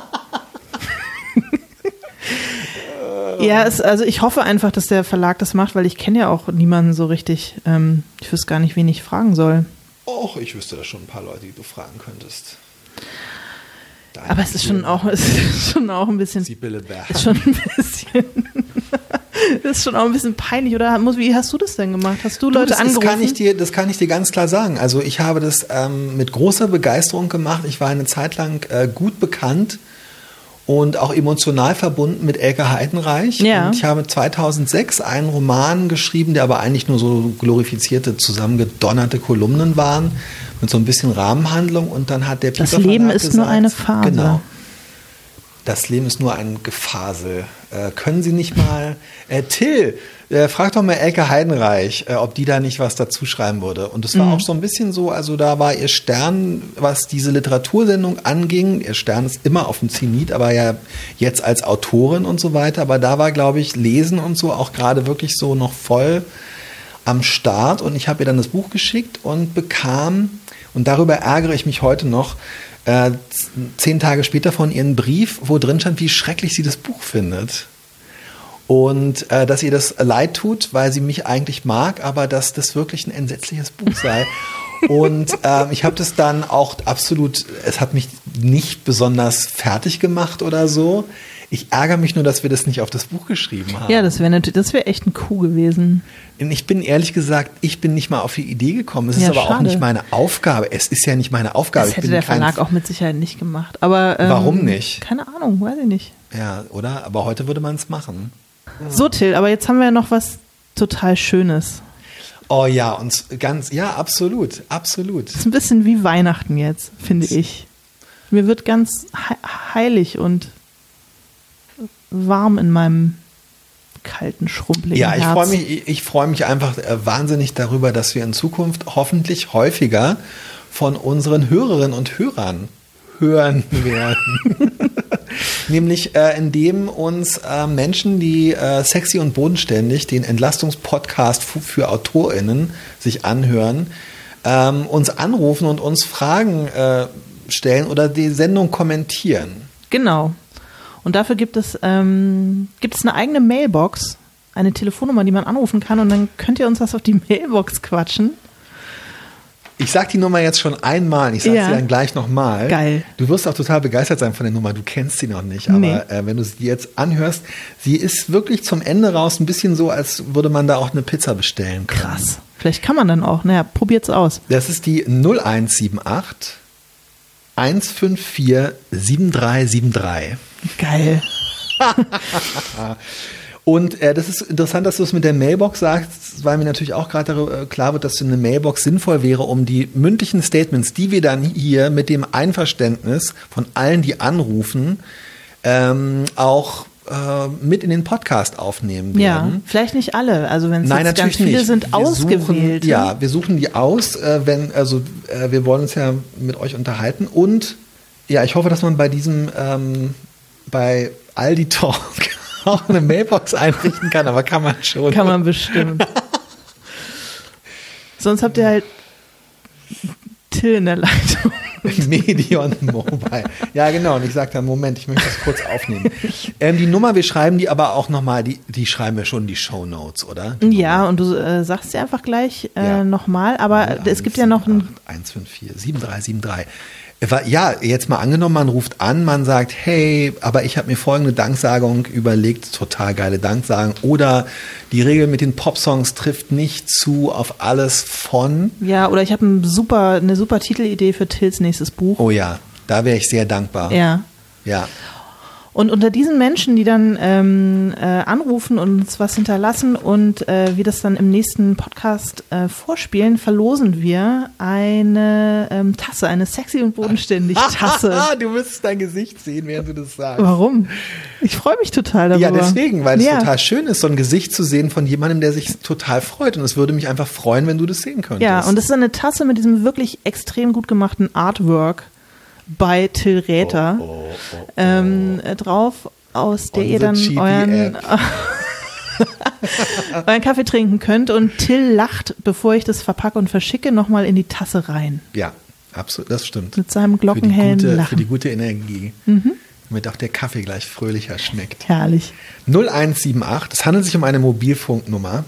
Ja, also ich hoffe einfach, dass der Verlag das macht, weil ich kenne ja auch niemanden so richtig. Ich wüsste gar nicht, wen ich fragen soll. Och, ich wüsste da schon ein paar Leute, die du fragen könntest. Aber es ist schon auch ein bisschen. Sibylle Berg. Ist schon ein bisschen. Das ist schon auch ein bisschen peinlich, oder? Wie hast du das denn gemacht? Hast du Leute angerufen? Das kann ich dir ganz klar sagen. Also ich habe das mit großer Begeisterung gemacht. Ich war eine Zeit lang gut bekannt und auch emotional verbunden mit Elke Heidenreich. Ja. Und ich habe 2006 einen Roman geschrieben, der aber eigentlich nur so glorifizierte, zusammengedonnerte Kolumnen waren, mit so ein bisschen Rahmenhandlung. Und dann hat der Piper Das Leben Verlag ist gesagt, nur eine Phase. Genau. Das Leben ist nur ein Gefasel. Können Sie nicht mal, Till, frag doch mal Elke Heidenreich, ob die da nicht was dazu schreiben würde. Und das war auch so ein bisschen so, also da war ihr Stern, was diese Literatursendung anging, ihr Stern ist immer auf dem Zenit, aber ja jetzt als Autorin und so weiter, aber da war, glaube ich, Lesen und so auch gerade wirklich so noch voll am Start. Und ich habe ihr dann das Buch geschickt und bekam, und darüber ärgere ich mich heute noch, 10 Tage später von ihr einen Brief, wo drin stand, wie schrecklich sie das Buch findet. Und dass ihr das leid tut, weil sie mich eigentlich mag, aber dass das wirklich ein entsetzliches Buch sei. Und ich habe das dann auch absolut, es hat mich nicht besonders fertig gemacht oder so. Ich ärgere mich nur, dass wir das nicht auf das Buch geschrieben haben. Ja, das wäre echt ein Coup gewesen. Ich bin ehrlich gesagt, ich bin nicht mal auf die Idee gekommen. Es Ja, ist aber auch schade. nicht meine Aufgabe. Es ist ja nicht meine Aufgabe. Das hätte der Verlag auch mit Sicherheit nicht gemacht. Aber Warum nicht? Keine Ahnung, weiß ich nicht. Ja, oder? Aber heute würde man es machen. So, Till, aber jetzt haben wir ja noch was total Schönes. Oh ja, ja, absolut, absolut. Das ist ein bisschen wie Weihnachten jetzt, finde ich. Mir wird ganz heilig und warm in meinem kalten, schrumpeligen Ja, Herz. ich freue mich einfach wahnsinnig darüber, dass wir in Zukunft hoffentlich häufiger von unseren Hörerinnen und Hörern hören werden. Nämlich indem uns Menschen, die sexy und bodenständig den Entlastungspodcast für AutorInnen sich anhören, uns anrufen und uns Fragen stellen oder die Sendung kommentieren. Genau. Und dafür gibt es eine eigene Mailbox, eine Telefonnummer, die man anrufen kann, und dann könnt ihr uns was auf die Mailbox quatschen. Ich sag die Nummer jetzt schon einmal, ich sag Ja. sie dann gleich nochmal. Geil. Du wirst auch total begeistert sein von der Nummer, du kennst sie noch nicht, aber Nee. wenn du sie jetzt anhörst, sie ist wirklich zum Ende raus ein bisschen so, als würde man da auch eine Pizza bestellen können. Krass. Vielleicht kann man dann auch. Naja, probiert's aus. Das ist die 0178 154 7373. Geil. Und das ist interessant, dass du es mit der Mailbox sagst, weil mir natürlich auch gerade klar wird, dass eine Mailbox sinnvoll wäre, um die mündlichen Statements, die wir dann hier mit dem Einverständnis von allen, die anrufen, auch mit in den Podcast aufnehmen Ja, werden. vielleicht nicht alle. Also wenn es Nein, jetzt ganz natürlich viele nicht. sind, ausgewählt. Wir suchen die aus, wir wollen uns ja mit euch unterhalten und ja, ich hoffe, dass man bei diesem bei Aldi Talk auch eine Mailbox einrichten kann, aber kann man schon. Kann man bestimmt. Sonst habt ihr halt Till in der Leitung. Medion Mobile. Ja, genau. Und ich sage dann, Moment, ich möchte das kurz aufnehmen. Die Nummer, wir schreiben die aber auch nochmal, die schreiben wir schon in die Shownotes, oder? Ja, und du sagst sie einfach gleich nochmal, aber es gibt ja noch ein... 154 7373. Ja, jetzt mal angenommen, man ruft an, man sagt, hey, aber ich habe mir folgende Danksagung überlegt, total geile Danksagung. Oder die Regel mit den Popsongs trifft nicht zu auf alles von. Ja, oder ich habe eine super Titelidee für Tills nächstes Buch. Oh ja, da wäre ich sehr dankbar. Ja. Ja. Und unter diesen Menschen, die dann anrufen und uns was hinterlassen und wir das dann im nächsten Podcast vorspielen, verlosen wir eine Tasse, eine sexy und bodenständig Tasse. Du müsstest dein Gesicht sehen, während du das sagst. Warum? Ich freue mich total darüber. Ja, deswegen, weil es total schön ist, so ein Gesicht zu sehen von jemandem, der sich total freut. Und es würde mich einfach freuen, wenn du das sehen könntest. Ja, und das ist eine Tasse mit diesem wirklich extrem gut gemachten Artwork bei Till Räther drauf, aus der ihr dann euren Kaffee trinken könnt. Und Till lacht, bevor ich das verpacke und verschicke, nochmal in die Tasse rein. Ja, absolut, das stimmt. Mit seinem glockenhellen Lachen. Für die gute Energie. Damit auch der Kaffee gleich fröhlicher schmeckt. Herrlich. 0178, es handelt sich um eine Mobilfunknummer.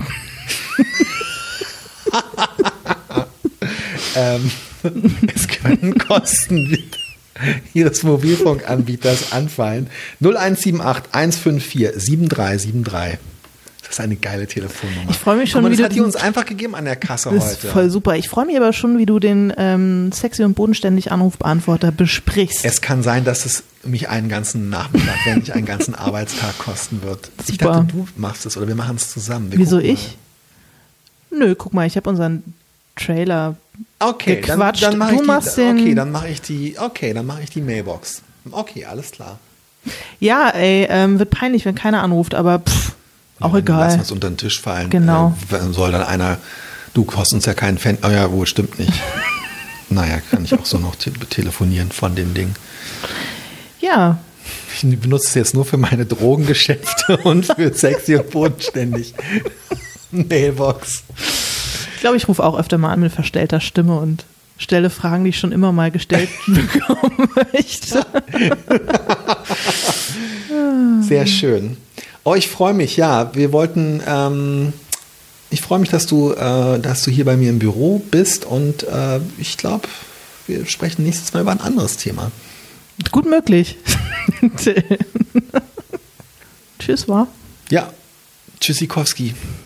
Es können Kosten Ihres Mobilfunkanbieters anfallen. 0178 154 7373. Das ist eine geile Telefonnummer. Ich freue mich schon, das hat die uns einfach gegeben an der Kasse heute. Das ist voll super. Ich freue mich aber schon, wie du den sexy und bodenständig Anrufbeantworter besprichst. Es kann sein, dass es mich einen ganzen Nachmittag, wenn nicht einen ganzen Arbeitstag kosten wird. Super. Ich dachte, du machst es oder wir machen es zusammen. Wieso ich? Nö, guck mal, ich habe unseren Trailer gequatscht. Dann mache ich die Mailbox. Okay, alles klar. Ja, wird peinlich, wenn keiner anruft, aber auch egal. Lassen wir es unter den Tisch fallen. Genau. Soll dann einer, du kostest uns ja keinen Fan. Oh ja, wohl, stimmt nicht. Naja, kann ich auch so noch telefonieren von dem Ding. Ja. Ich benutze es jetzt nur für meine Drogengeschäfte und für sexy und bodenständig. Mailbox. Ich glaube, ich rufe auch öfter mal an mit verstellter Stimme und stelle Fragen, die ich schon immer mal gestellt bekommen möchte. Sehr schön. Oh, ich freue mich, ja. Wir wollten, ich freue mich, dass du hier bei mir im Büro bist und ich glaube, wir sprechen nächstes Mal über ein anderes Thema. Gut möglich. Tschüss, war. Ja, Tschüssikowski.